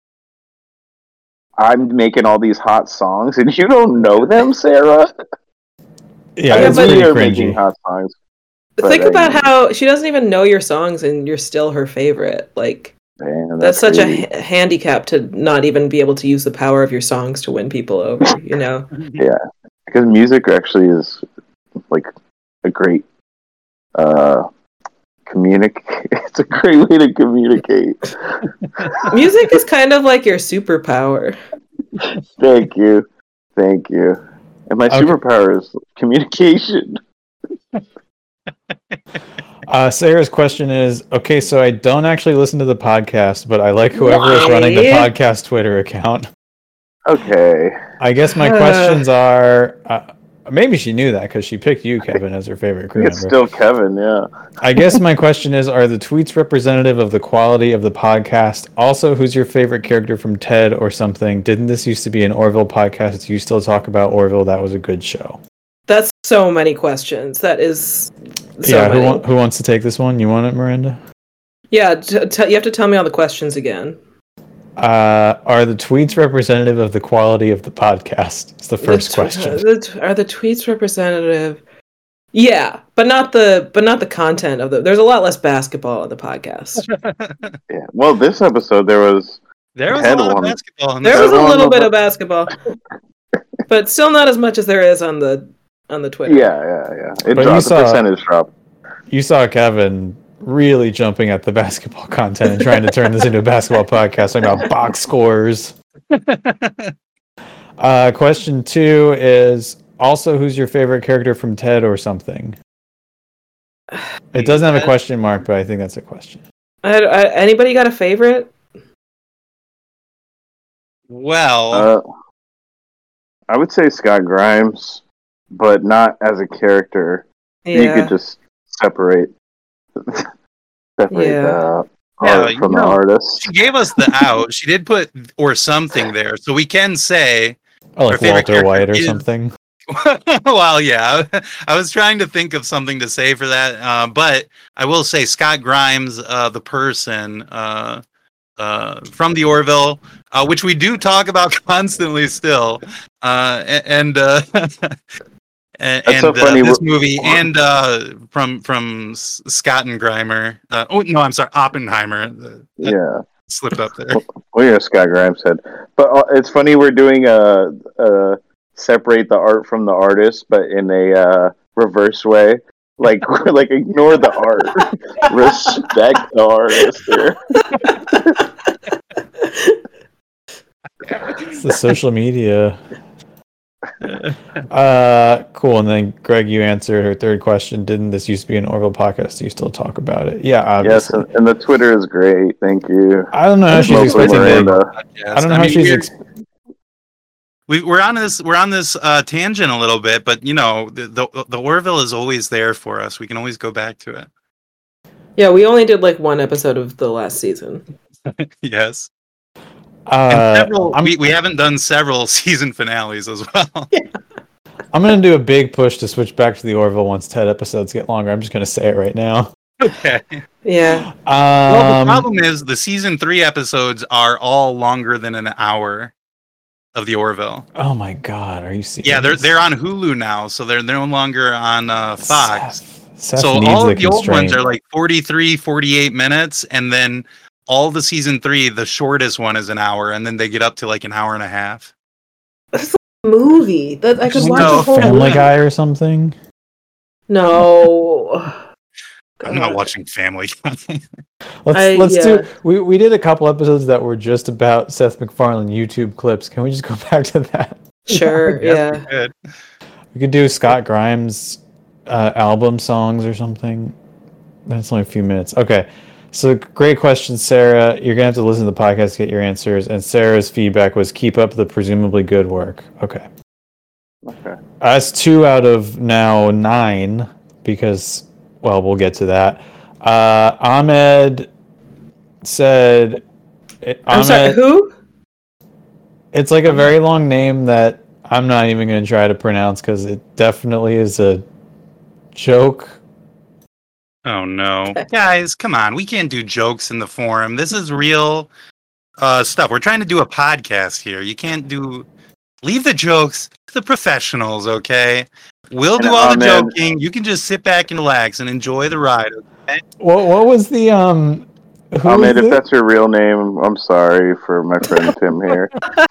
I'm making all these hot songs, and you don't know them, Sarah? Yeah, it's pretty cringy. Making hot songs. Think about how she doesn't even know your songs, and you're still her favorite. Man, that's such a handicap to not even be able to use the power of your songs to win people over, you know? Yeah, because music actually is a great it's a great way to communicate. Music is kind of like your superpower. Thank you. And my superpower is communication. Sarah's question is, okay, so I don't actually listen to the podcast, but I like whoever is running the podcast Twitter account. Okay. I guess my questions are, maybe she knew that because she picked you, Kevin, as her favorite crew member. It's still Kevin, yeah. I guess my question is, are the tweets representative of the quality of the podcast? Also, who's your favorite character from Ted or something? Didn't this used to be an Orville podcast? Do you still talk about Orville? That was a good show. That's so many questions. That is so many. Who wants to take this one? You want it, Miranda? Yeah, you have to tell me all the questions again. Are the tweets representative of the quality of the podcast? It's the first question. Are the tweets representative? Yeah, but not the content of the. There's a lot less basketball on the podcast. Yeah. Well, this episode there was a lot of basketball. There was a little bit of basketball, but still not as much as there is on the Twitter. Yeah. It dropped. The percentage drop. You saw Kevin really jumping at the basketball content and trying to turn this into a basketball podcast, talking about box scores. Question 2 is also who's your favorite character from Ted or something? It doesn't have a question mark, but I think that's a question. Anybody got a favorite? Well, I would say Scott Grimes, but not as a character. Yeah. You could just separate from the artist. She gave us the out. She did put or something there, so we can say like Walter White or something. Well, yeah, I was trying to think of something to say for that, but I will say Scott Grimes, the person from the Orville, which we do talk about constantly still, and this movie, and from Scott and Grimer. I'm sorry, Oppenheimer. Yeah, slipped up there. Well, you're a Scott Grimes head, but it's funny we're doing separate the art from the artist, but in a reverse way. Like ignore the art, respect the artist here. It's the social media. Cool. And then Greg, you answered her third question. Didn't this used to be an Orville podcast? Do you still talk about it? Yeah, obviously. Yes, and the Twitter is great. Thank you. I don't know how she's expecting it. I don't know how she's. We're on this tangent a little bit, but the Orville is always there for us. We can always go back to it. Yeah, we only did like one episode of the last season. Yes. We haven't done several season finales as well. Yeah. I'm gonna do a big push to switch back to the Orville once Ted episodes get longer. I'm just gonna say it right now. Okay. Yeah. Well, the problem is the season 3 episodes are all longer than an hour of the Orville. Oh my God, are you serious? Yeah, they're on Hulu now, so they're no longer on Fox. Seth so needs all the of the old ones constraint. are like 43, 48 minutes, and then all the season 3, the shortest one is an hour, and then they get up to like an hour and a half. That's a movie that I could watch a whole Family movie. Guy or something. No. I'm not watching Family Guy. Let's do. We did a couple episodes that were just about Seth MacFarlane YouTube clips. Can we just go back to that? Sure. Yeah. We could do Scott Grimes album songs or something. That's only a few minutes. Okay. So great question, Sarah. You're gonna have to listen to the podcast to get your answers. And Sarah's feedback was keep up the presumably good work. Okay. That's 2 out of now 9 because. Well, we'll get to that. Ahmed said... I'm sorry, who? It's like a very long name that I'm not even going to try to pronounce because it definitely is a joke. Oh, no. Guys, come on. We can't do jokes in the forum. This is real stuff. We're trying to do a podcast here. You can't do... Leave the jokes to the professionals, okay? We'll do all the joking. You can just sit back and relax and enjoy the ride. Okay? What was the Ahmed, if that's your real name, I'm sorry for my friend Tim here.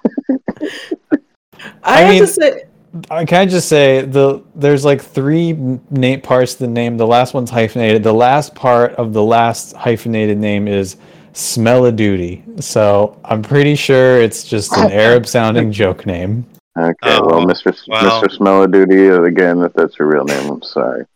Can I just say there's like 3 parts to the name. The last one's hyphenated. The last part of the last hyphenated name is Smell-a-Duty. So I'm pretty sure it's just an Arab-sounding joke name. Okay, well, Mr. Smell-a-Duty, again, if that's your real name, I'm sorry.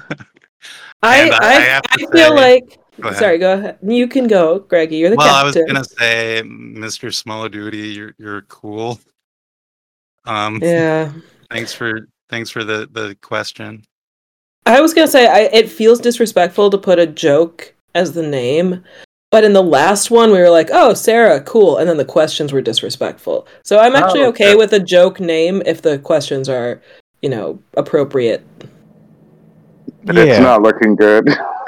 I feel like... Sorry, go ahead. You can go, Greggy. You're the captain. I was going to say, Mr. Smell-a-Duty, you're cool. Yeah. Thanks for the question. I was going to say, it feels disrespectful to put a joke as the name, but in the last one, we were like, oh, Sarah, cool. And then the questions were disrespectful. So I'm actually okay with a joke name if the questions are, appropriate. But it's not looking good.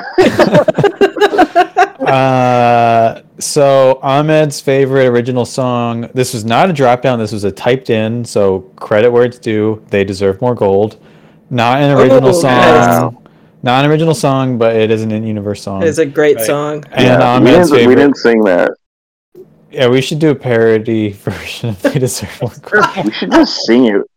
So Ahmed's favorite original song, this was not a drop down, this was a typed in, so credit where it's due. They deserve more gold. Not an original song. Nice. Not an original song, but it is an in-universe song. It's a great song. And we didn't sing that. Yeah, we should do a parody version of They Deserve More Gold. We should just sing it.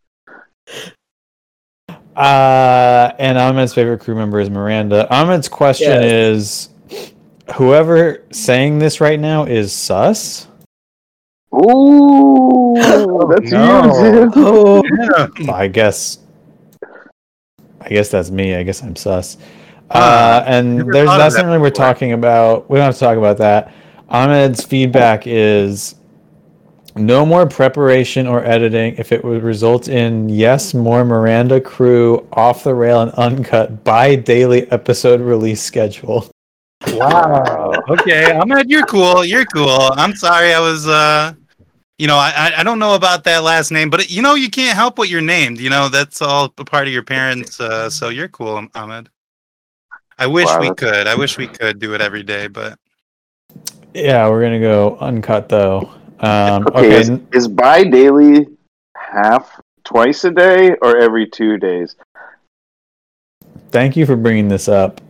And Ahmed's favorite crew member is Miranda. Ahmed's question is, whoever saying this right now is sus? Ooh, that's you, Tim. Oh. I guess that's me. I guess I'm sus. And that's something we're talking about. We don't have to talk about that. Ahmed's feedback is no more preparation or editing if it would result in more Miranda Crew off the rail and uncut bi-daily episode release schedule. Wow. Okay, Ahmed, you're cool. You're cool. I'm sorry. I was I don't know about that last name, but you can't help what you're named. That's all a part of your parents. So you're cool, Ahmed. I wish we could. I wish we could do it every day, but yeah, we're gonna go uncut though. Okay. Is bi-daily twice a day or every 2 days? Thank you for bringing this up.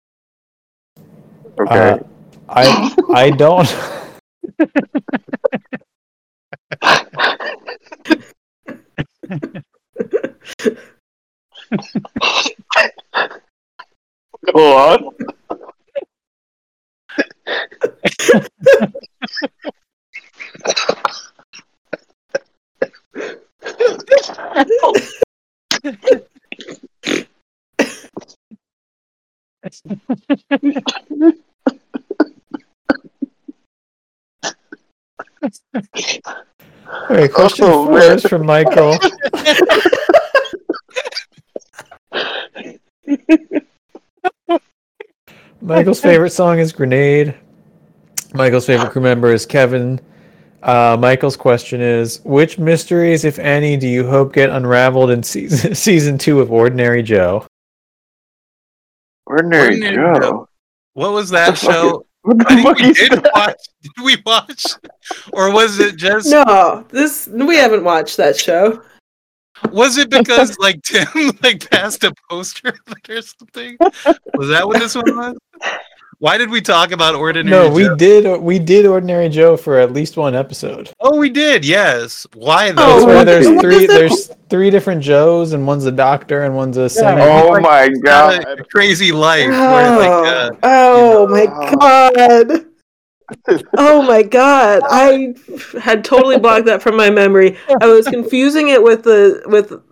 Okay. I don't. Go on. All right, question 4 is from Michael. Michael's favorite song is Grenade. Michael's favorite crew member is Kevin. Michael's question is, which mysteries, if any, do you hope get unraveled in season 2 of Ordinary Joe? Ordinary Joe? What was that show? I think we did watch. Did we watch? Or was it just... No, we haven't watched that show. Was it because Tim passed a poster of it or something? Was that what this one was? Why did we talk about Ordinary Joe? No, we did Ordinary Joe for at least one episode. Oh, we did. Yes. Why though? Where there's three different Joes, and one's a doctor and one's a singer. Oh my god! A crazy life. Oh my god! Oh my god! I had totally blocked that from my memory. I was confusing it with the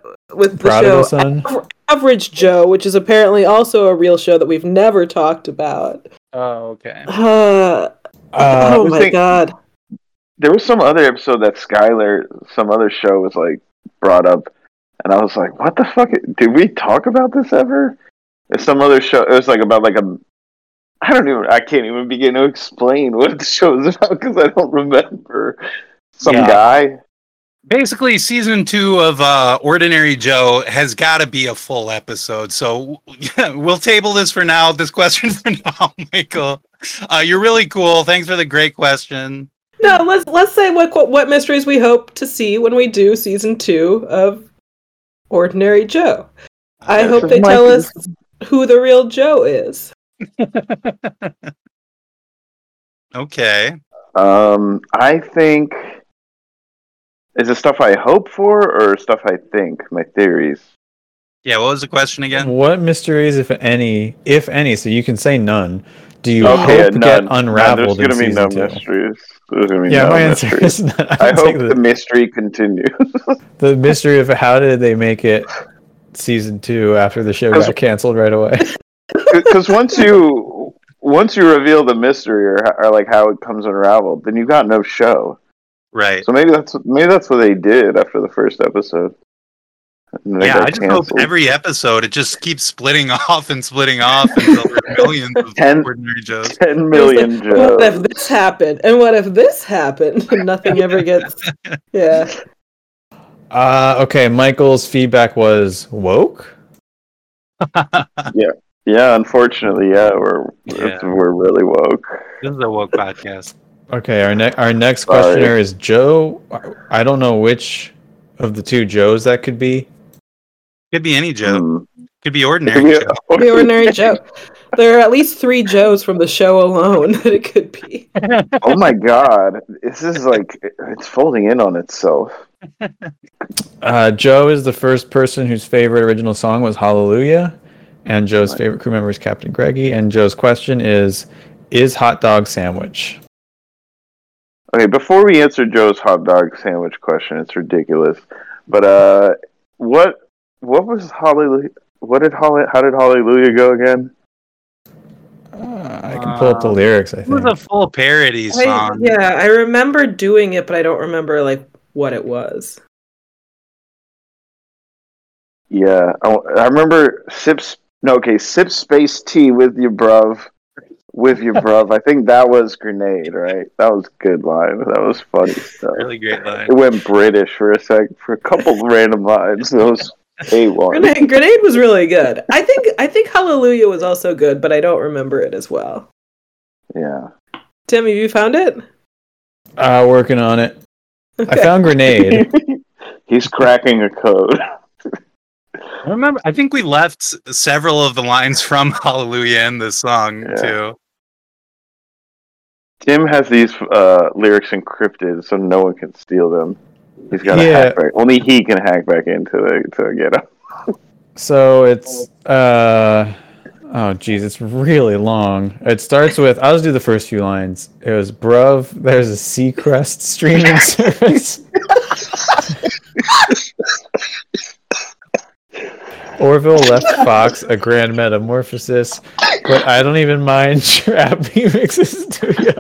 show Average Joe, which is apparently also a real show that we've never talked about. Oh, okay. Oh my god! There was some other episode that Skylar, some other show, was brought up, and I was like, "What the fuck? Did we talk about this ever?" It's some other show. It was about I can't even begin to explain what the show is about because I don't remember. Some guy. Basically, season 2 of Ordinary Joe has got to be a full episode. So we'll table this for now. This question for now, Michael. You're really cool. Thanks for the great question. No, let's say what mysteries we hope to see when we do season 2 of Ordinary Joe. I hope they tell us who the real Joe is. Okay. I think... Is it stuff I hope for or stuff I think? My theories. Yeah, what was the question again? What mysteries, if any, so you can say none, do you hope get unraveled in season 2? There's going to be no mysteries. There's going to be no my mysteries. Answer is none. I hope the mystery continues. The mystery of how did they make it season 2 after the show got canceled right away? Because once you reveal the mystery or how it comes unraveled, then you got no show. Right. So maybe that's what they did after the first episode. Yeah, I just hope every episode it just keeps splitting off until there are millions of Ordinary Joes. 10 million Joes. What if this happened? And what if this happened? And nothing ever gets... Yeah. Okay, Michael's feedback was woke? Yeah, unfortunately, we're really woke. This is a woke podcast. Okay, our next questioner is Joe. I don't know which of the 2 Joes that could be. Could be any Joe. Could be Ordinary Joe. Could be Ordinary Joe. There are at least 3 Joes from the show alone that it could be. Oh my god. This is it's folding in on itself. Joe is the first person whose favorite original song was Hallelujah, and Joe's favorite crew member is Captain Greggy, and Joe's question is hot dog sandwich? Okay, before we answer Joe's hot dog sandwich question, it's ridiculous. But what was Hallelujah? How did Hallelujah go again? I can pull up the lyrics. I think it was a full parody song. I remember doing it, but I don't remember like what it was. Yeah, I remember sip space tea with your bruv. I think that was Grenade, right? That was a good line. That was funny stuff. Really great line. It went British for a sec, for a couple random lines. Those A1. Grenade was really good. I think Hallelujah was also good, but I don't remember it as well. Yeah. Tim, have you found it? Working on it. Okay. I found Grenade. He's cracking a code. I think we left several of the lines from Hallelujah in this song, too. Tim has these lyrics encrypted so no one can steal them. He's got to hack back. Only he can hack back into get them. So it's it's really long. It starts with, I'll just do the first few lines. It was, bruv, there's a Seacrest streaming service. Orville left Fox a grand metamorphosis, but I don't even mind trap remixes to you.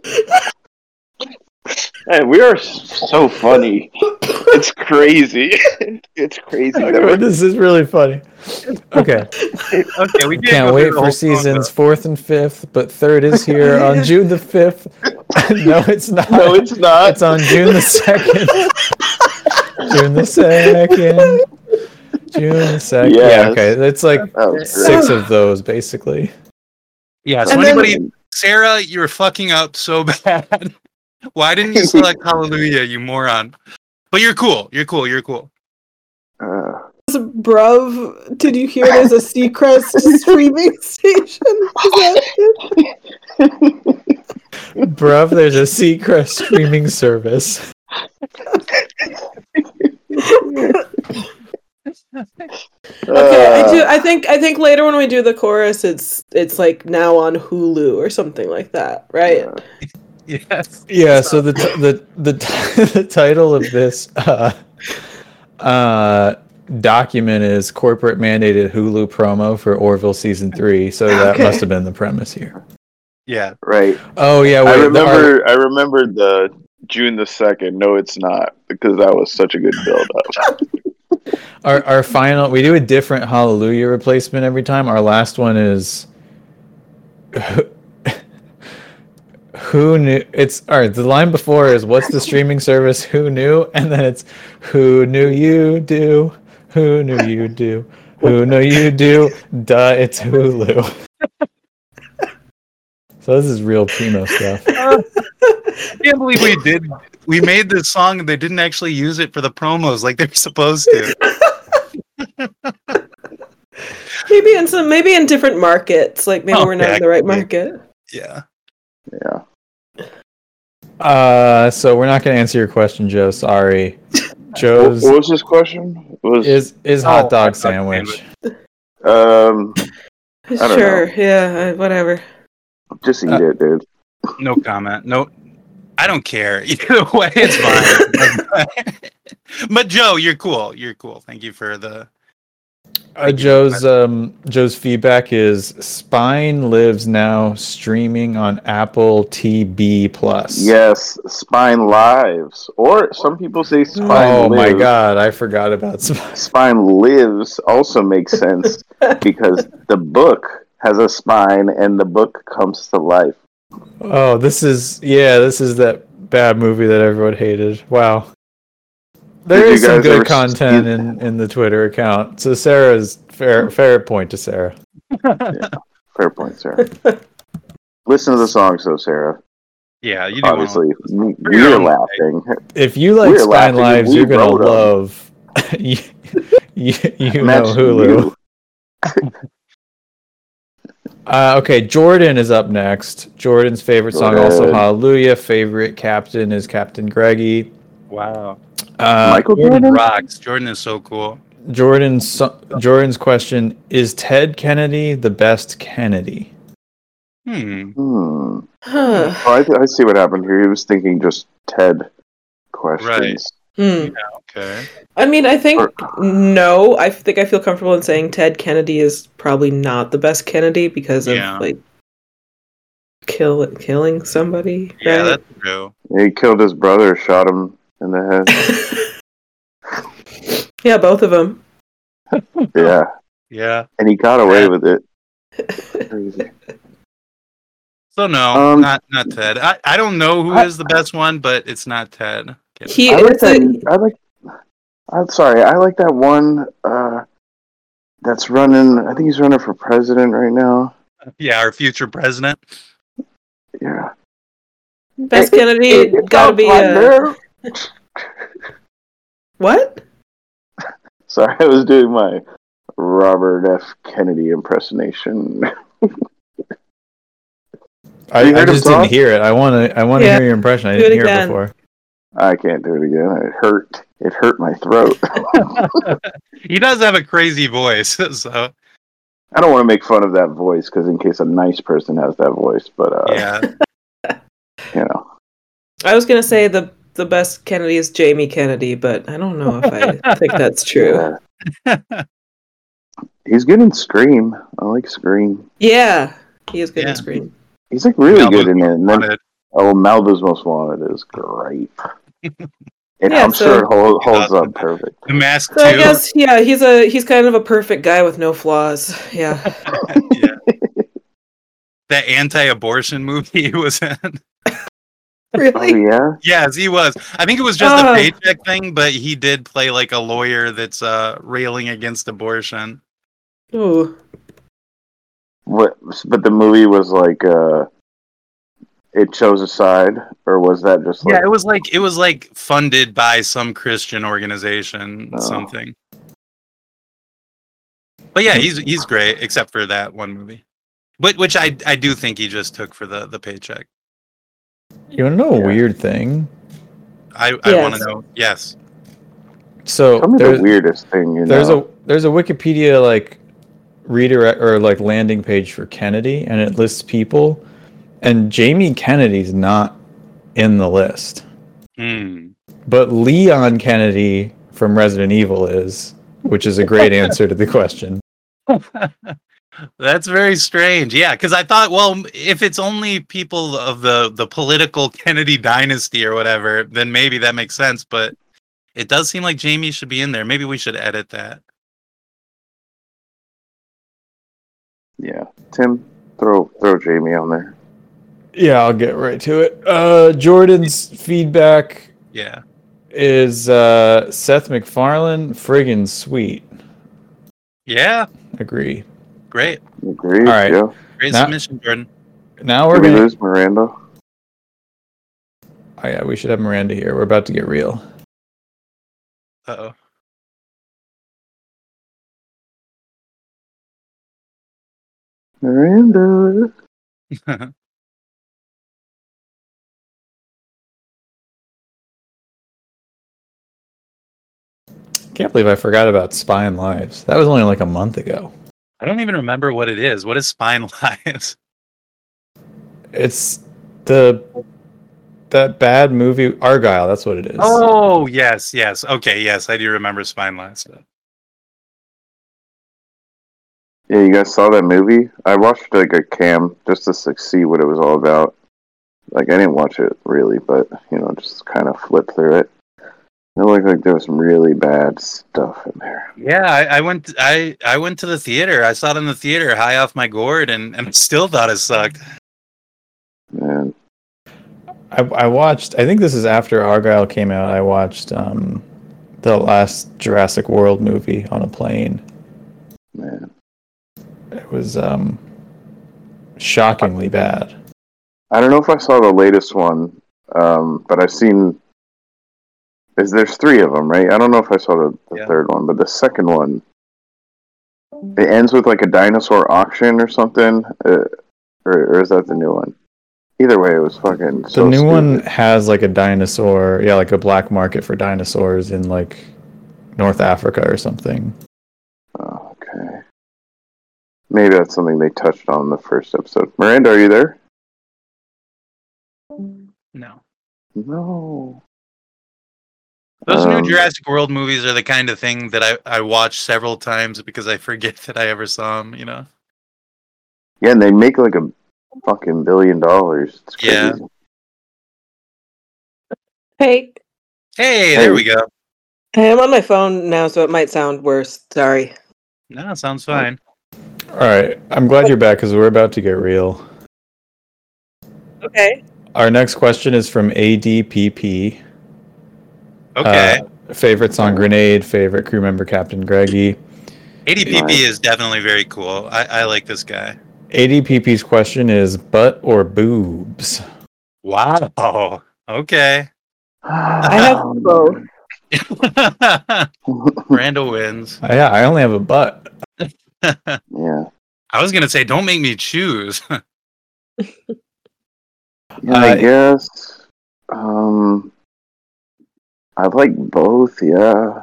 Hey, we are so funny. It's crazy. It's crazy. Okay, this is really funny. Okay. We can't wait for seasons 4th and 5th, but 3rd is here on June the 5th. No, it's not. No, it's not. It's on June the 2nd. June the 2nd. June the 2nd. Yes. Yeah, okay. It's like 6 of those, basically. Yeah, so Sarah, you were fucking up so bad. Why didn't you select Hallelujah, you moron? But you're cool. Bruv, did you hear there's a Seacrest streaming station? Bruv, there's a Seacrest streaming service. Okay, I think later when we do the chorus, it's like now on Hulu or something like that, right? Yes. Yeah. So the title of this document is corporate mandated Hulu promo for Orville season 3. So that must have been the premise here. Yeah. Right. Oh yeah. Wait, I remember the June the 2nd. No, it's not, because that was such a good build up. Our final, we do a different Hallelujah replacement every time. Our last one is who knew. It's all right. The line before is, what's the streaming service? Who knew? And then it's, who knew you do? Who knew you do? Who knew you do? Duh, it's Hulu. So this is real primo stuff. I can't believe we made this song and they didn't actually use it for the promos like they were supposed to. maybe in different markets. Like maybe we're not in the right market. Yeah. So we're not going to answer your question, Joe. Sorry. Joe's. What was his question? Is hot dog sandwich? I don't know. Yeah, whatever. Just eat it, dude. No comment. No, I don't care. Either way, it's fine. But Joe, you're cool. Thank you for the. Joe's feedback is Spine Lives now streaming on Apple TV Plus. Yes, Spine Lives, or some people say Spine Lives. Oh my god, I forgot about Spine. Spine Lives also makes sense because the book has a spine and the book comes to life. Oh, this is that bad movie that everyone hated. Wow. There is some good content in the Twitter account. So Sarah's fair point to Sarah. Yeah, fair point, Sarah. Listen to the songs though, Sarah. Yeah, you do. Obviously, we're laughing. If you like Spine Lives, you're gonna love you know Hulu. Okay, Jordan is up next. Jordan's favorite song, also Hallelujah. Favorite captain is Captain Greggy. Wow. Michael Jordan rocks. Jordan is so cool. Jordan's question, is Ted Kennedy the best Kennedy? Oh, I see what happened here. He was thinking just Ted questions. Yeah, okay. I mean, I think no. I think I feel comfortable in saying Ted Kennedy is probably not the best Kennedy because of like killing somebody. Yeah, right? that's true. He killed his brother, shot him in the head. Yeah, both of them. Yeah. Yeah. And he got away with it. Crazy. So no, not Ted. I don't know who is the best one, but it's not Ted. I like that one that's running. I think he's running for president right now. Yeah, our future president. Yeah. Best Kennedy gotta be What? Sorry, I was doing my Robert F. Kennedy impersonation. I just didn't hear it. I want to hear your impression. I didn't hear it before. I can't do it again. It hurt my throat. He does have a crazy voice, so I don't want to make fun of that voice because in case a nice person has that voice, but yeah, you know. I was gonna say the best Kennedy is Jamie Kennedy, but I don't know if I think that's true. Yeah. He's good in Scream. I like Scream. Yeah, he is good in Scream. He's like really good in it. And then, Malibu's Most Wanted is great. I'm sure it holds up perfect. The Mask so 2. I guess he's kind of a perfect guy with no flaws. Yeah. That anti-abortion movie he was in. Really? Oh, yeah. Yes, he was. I think it was just a paycheck thing, but he did play like a lawyer that's railing against abortion. Ooh. What? But the movie was like it chose a side, or was that just like? Yeah, it was like funded by some Christian organization, something. But yeah, he's great, except for that one movie, which I do think he just took for the paycheck. You want to know a weird thing? I want to know. Yes. So tell me the weirdest thing. There's a Wikipedia like redirect or like landing page for Kennedy, and it lists people, and Jamie Kennedy's not in the list. But Leon Kennedy from Resident Evil is, which is a great answer to the question. That's very strange. Yeah, because I thought, well, if it's only people of the political Kennedy dynasty or whatever, then maybe that makes sense. But it does seem like Jamie should be in there. Maybe we should edit that. Yeah, Tim, throw Jamie on there. Yeah, I'll get right to it. Jordan's feedback is Seth MacFarlane friggin' sweet. Yeah. Agree. Great. Agree. All right. Yeah. Great submission, Jordan. Now we're going to lose Miranda. Oh yeah, we should have Miranda here. We're about to get real. Uh-oh. Miranda. Can't believe I forgot about Spine Lives. That was only like a month ago. I don't even remember what it is. What is Spine Lives? It's that bad movie Argyle. That's what it is. Oh yes. Okay, yes, I do remember Spine Lives. Yeah, you guys saw that movie? I watched like a cam just to see what it was all about. Like I didn't watch it really, but just kind of flip through it. It looked like there was some really bad stuff in there. Yeah, I went to the theater. I saw it in the theater, high off my gourd, and I still thought it sucked. Man. I watched, I think this is after Argyle came out, I watched the last Jurassic World movie on a plane. Man. It was shockingly bad. I don't know if I saw the latest one, but I've seen... There's 3 of them, right? I don't know if I saw the third one, but the second one, it ends with like a dinosaur auction or something, or is that the new one? Either way, it was fucking. The new one has like a dinosaur, like a black market for dinosaurs in like North Africa or something. Oh, okay. Maybe that's something they touched on in the first episode. Miranda, are you there? No. No. Those new Jurassic World movies are the kind of thing that I watch several times because I forget that I ever saw them, you know? Yeah, and they make like a fucking $1 billion. It's crazy. Yeah. Hey, there we go. Hey, I'm on my phone now, so it might sound worse. Sorry. No, it sounds fine. All right, I'm glad you're back because we're about to get real. Okay. Our next question is from ADPP. Okay. Favorite song, Grenade. Favorite crew member, Captain Greggy. ADPP is definitely very cool. I like this guy. ADPP's question is butt or boobs? Wow. Okay. I have both. Randall wins. Yeah, I only have a butt. Yeah. I was gonna say, don't make me choose. Yeah, I guess. I like both, yeah.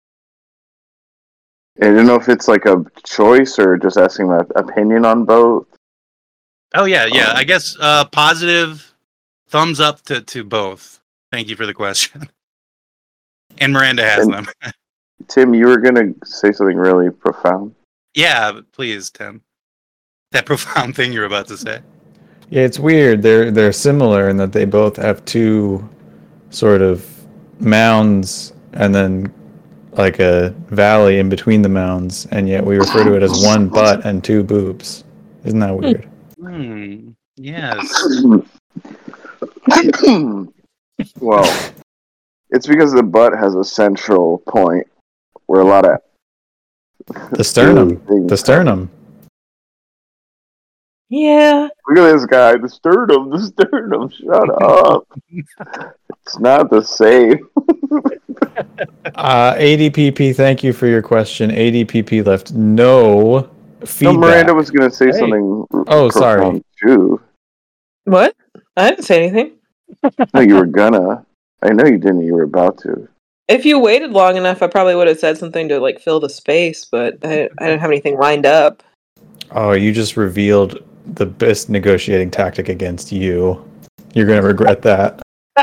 I don't know if it's like a choice or just asking my opinion on both. Oh yeah. I guess positive thumbs up to both. Thank you for the question. And Miranda has them. Tim, you were gonna say something really profound. Yeah, please, Tim. That profound thing you're about to say. Yeah, it's weird. They're similar in that they both have two sort of mounds and then like a valley in between the mounds, and yet we refer to it as one butt and two boobs. Isn't that weird? Yes. Well, it's because the butt has a central point where a lot of the sternum. Yeah. Look at this guy, the sternum. Shut up. It's not the same. ADPP, thank you for your question. ADPP left no feedback. No, Miranda was going to say something. Oh, sorry. Too. What? I didn't say anything. No, you were gonna. I know you didn't. You were about to. If you waited long enough, I probably would have said something to like fill the space, but I didn't have anything lined up. Oh, you just revealed the best negotiating tactic against you. You're going to regret that.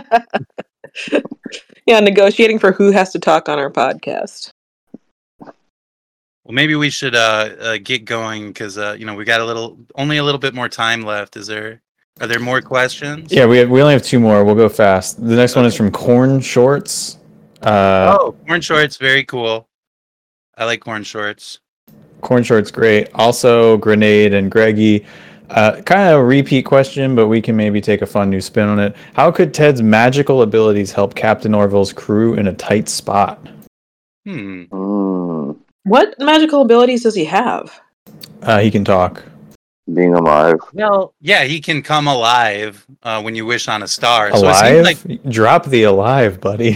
Yeah, negotiating for who has to talk on our podcast. Well, maybe we should get going because we got only a little bit more time left. Are there more questions? Yeah, we only have two more. We'll go fast. The next one is from Corn Shorts. Corn Shorts, very cool. I like Corn Shorts. Corn Shorts, great. Also, Grenade and Greggy. Kind of a repeat question, but we can maybe take a fun new spin on it. How could Ted's magical abilities help Captain Orville's crew in a tight spot? What magical abilities does he have? He can talk. Being alive. Well, yeah, he can come alive when you wish on a star. Alive? So it seems like... Drop the alive, buddy.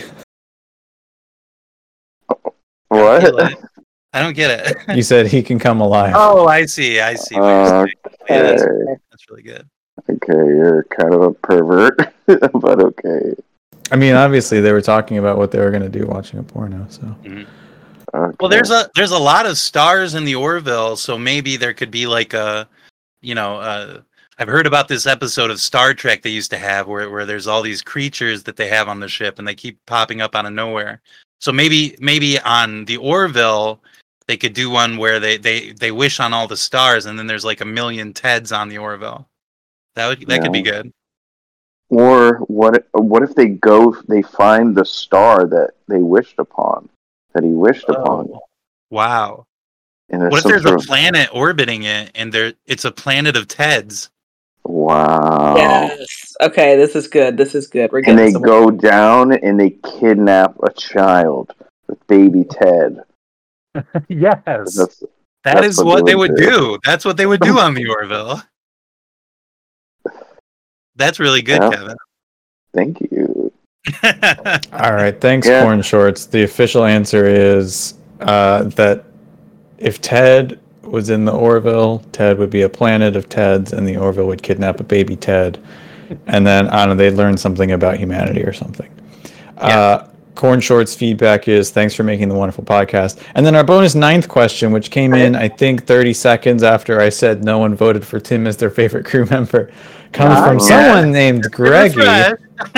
What? I don't get it. You said he can come alive. Oh, I see. What you're saying. Yeah, that's really good. Okay, you're kind of a pervert, but okay. I mean, obviously, they were talking about what they were going to do watching a porno, so... Okay. Well, there's a lot of stars in the Orville, so maybe there could be like a, I've heard about this episode of Star Trek they used to have where there's all these creatures that they have on the ship and they keep popping up out of nowhere. So maybe on the Orville they could do one where they wish on all the stars and then there's like 1 million Teds on the Orville. That could be good. Or what if they find the star that they wished upon? That he wished upon. Wow. And what if there's a planet orbiting it and it's a planet of Teds? Wow. Yes. Okay, this is good. We're getting and they go down and they kidnap a child with baby Ted. Yes. That is what they would do. That's what they would do on the Orville. That's really good, Kevin. Thank you. All right, thanks, Corn Shorts. The official answer is that if Ted was in the Orville, Ted would be a planet of Teds, and the Orville would kidnap a baby Ted, and then I don't know, they'd learn something about humanity or something. Corn Short's feedback is thanks for making the wonderful podcast. And then our bonus 9th question, which came in, I think, 30 seconds after I said no one voted for Tim as their favorite crew member, comes from someone named Greggy.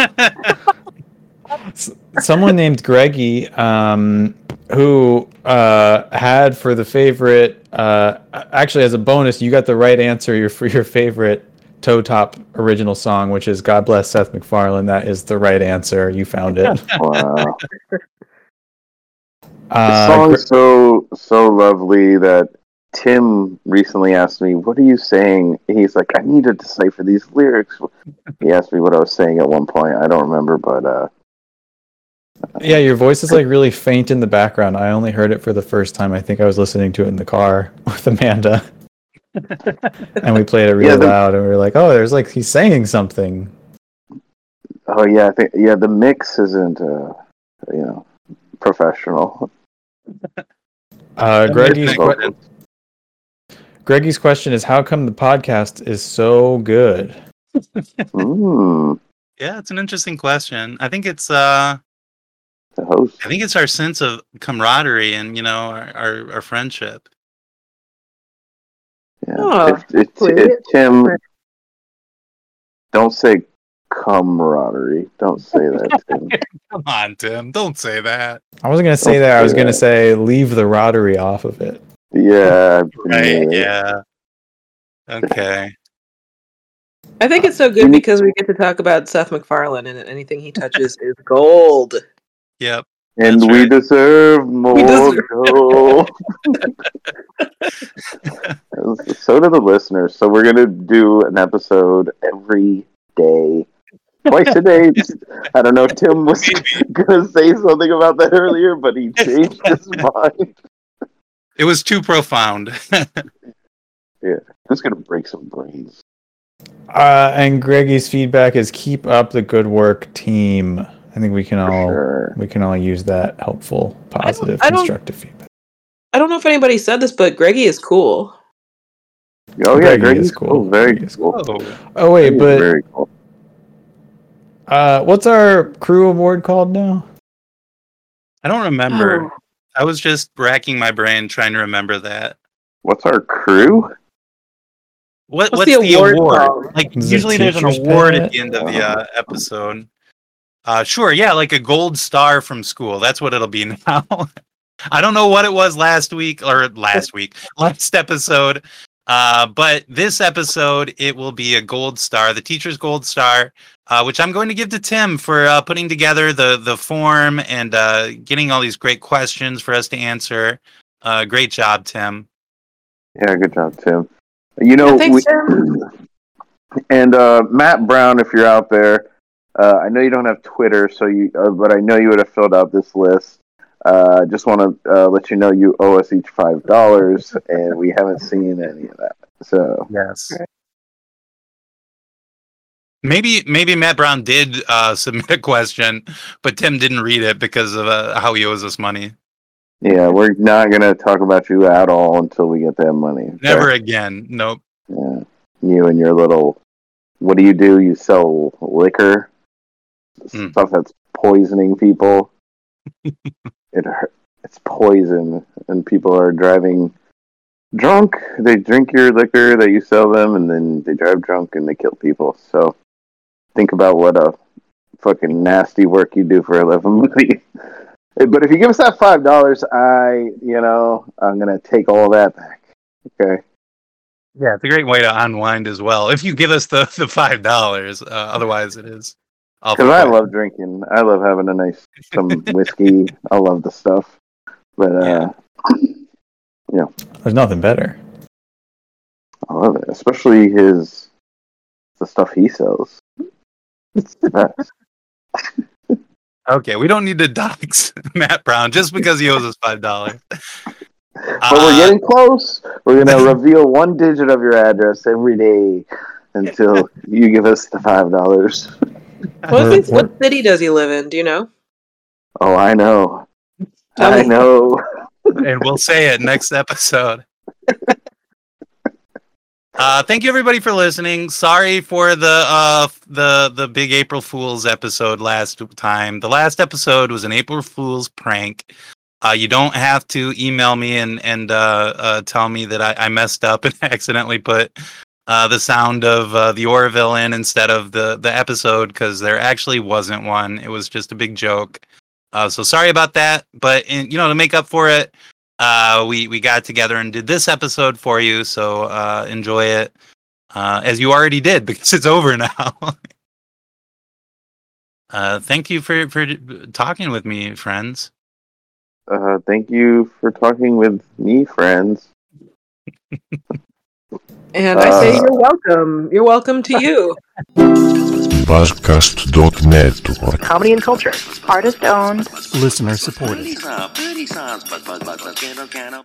Someone named Greggy, who had for the favorite, actually as a bonus, you got the right answer for your favorite Toe Top original song, which is God Bless Seth MacFarlane. That is the right answer. You found it. Wow. The song's so lovely that Tim recently asked me, "What are you saying?" He's like, "I need to decipher these lyrics." He asked me what I was saying at one point. I don't remember, but yeah, your voice is like really faint in the background. I only heard it for the first time. I think I was listening to it in the car with Amanda. And we played it really loud, and we were like, "Oh, there's like he's saying something." Oh yeah, I think the mix isn't professional. Greggy's question is, how come the podcast is so good? Yeah, it's an interesting question. I think it's the host. I think it's our sense of camaraderie and our friendship. Yeah. It's Tim. Don't say camaraderie. Don't say that, Tim. Come on, Tim. Don't say that. I wasn't going to say that. I was going to say leave the roddery off of it. Yeah. Right. Yeah. Okay. I think it's so good because we get to talk about Seth MacFarlane, and anything he touches is gold. Yep. And we deserve more gold. So do the listeners. So we're going to do an episode every day. Twice a day. I don't know if Tim was going to say something about that earlier, but he changed his mind. It was too profound. Yeah. It's going to break some brains. And Greggy's feedback is keep up the good work, team. I think we can all use that helpful, positive, constructive feedback. I don't know if anybody said this, but Greggy is cool. Oh yeah, Greggy is cool. Very cool. Oh wait, but very cool. What's our crew award called now? I don't remember. I was just racking my brain trying to remember that. What's our crew? What's the award? Like usually there's an award at the end of the episode. Sure, yeah, like a gold star from school. That's what it'll be now. I don't know what it was last episode. But this episode, it will be a gold star, the teacher's gold star, which I'm going to give to Tim for putting together the form and getting all these great questions for us to answer. Great job, Tim. Yeah, good job, Tim. Thanks, Tim. And Matt Brown, if you're out there, I know you don't have Twitter, but I know you would have filled out this list. Just want to let you know you owe us each $5, and we haven't seen any of that. So yes, maybe Matt Brown did submit a question, but Tim didn't read it because of how he owes us money. Yeah, we're not gonna talk about you at all until we get that money. Okay? Never again. Nope. Yeah, you and your little. What do? You sell liquor, stuff that's poisoning people. It's poison, and people are driving drunk. They drink your liquor that you sell them, and then they drive drunk and they kill people. So think about what a fucking nasty work you do for a living, buddy. But if you give us that $5, I'm gonna take all that back. Okay. Yeah, it's a great way to unwind as well. If you give us the $5, otherwise it is. Because I love drinking. I love having some whiskey. I love the stuff. But, there's nothing better. I love it. Especially the stuff he sells. It's the best. Okay, we don't need to dox Matt Brown just because he owes us $5. But we're getting close. We're going to reveal one digit of your address every day until you give us the $5. What city does he live in? Do you know? Oh, I know. I know. And we'll say it next episode. Thank you everybody for listening. Sorry for the big April Fool's episode last time. The last episode was an April Fool's prank. You don't have to email me and tell me that I messed up and accidentally put the sound of the Orville in instead of the episode, because there actually wasn't one. It was just a big joke. So sorry about that. But to make up for it, we got together and did this episode for you. So enjoy it as you already did, because it's over now. Thank you for talking with me, friends. Thank you for talking with me, friends. And I say you're welcome. You're welcome to you. Buzzcast.net. Comedy and culture. Artist owned. Listener supported.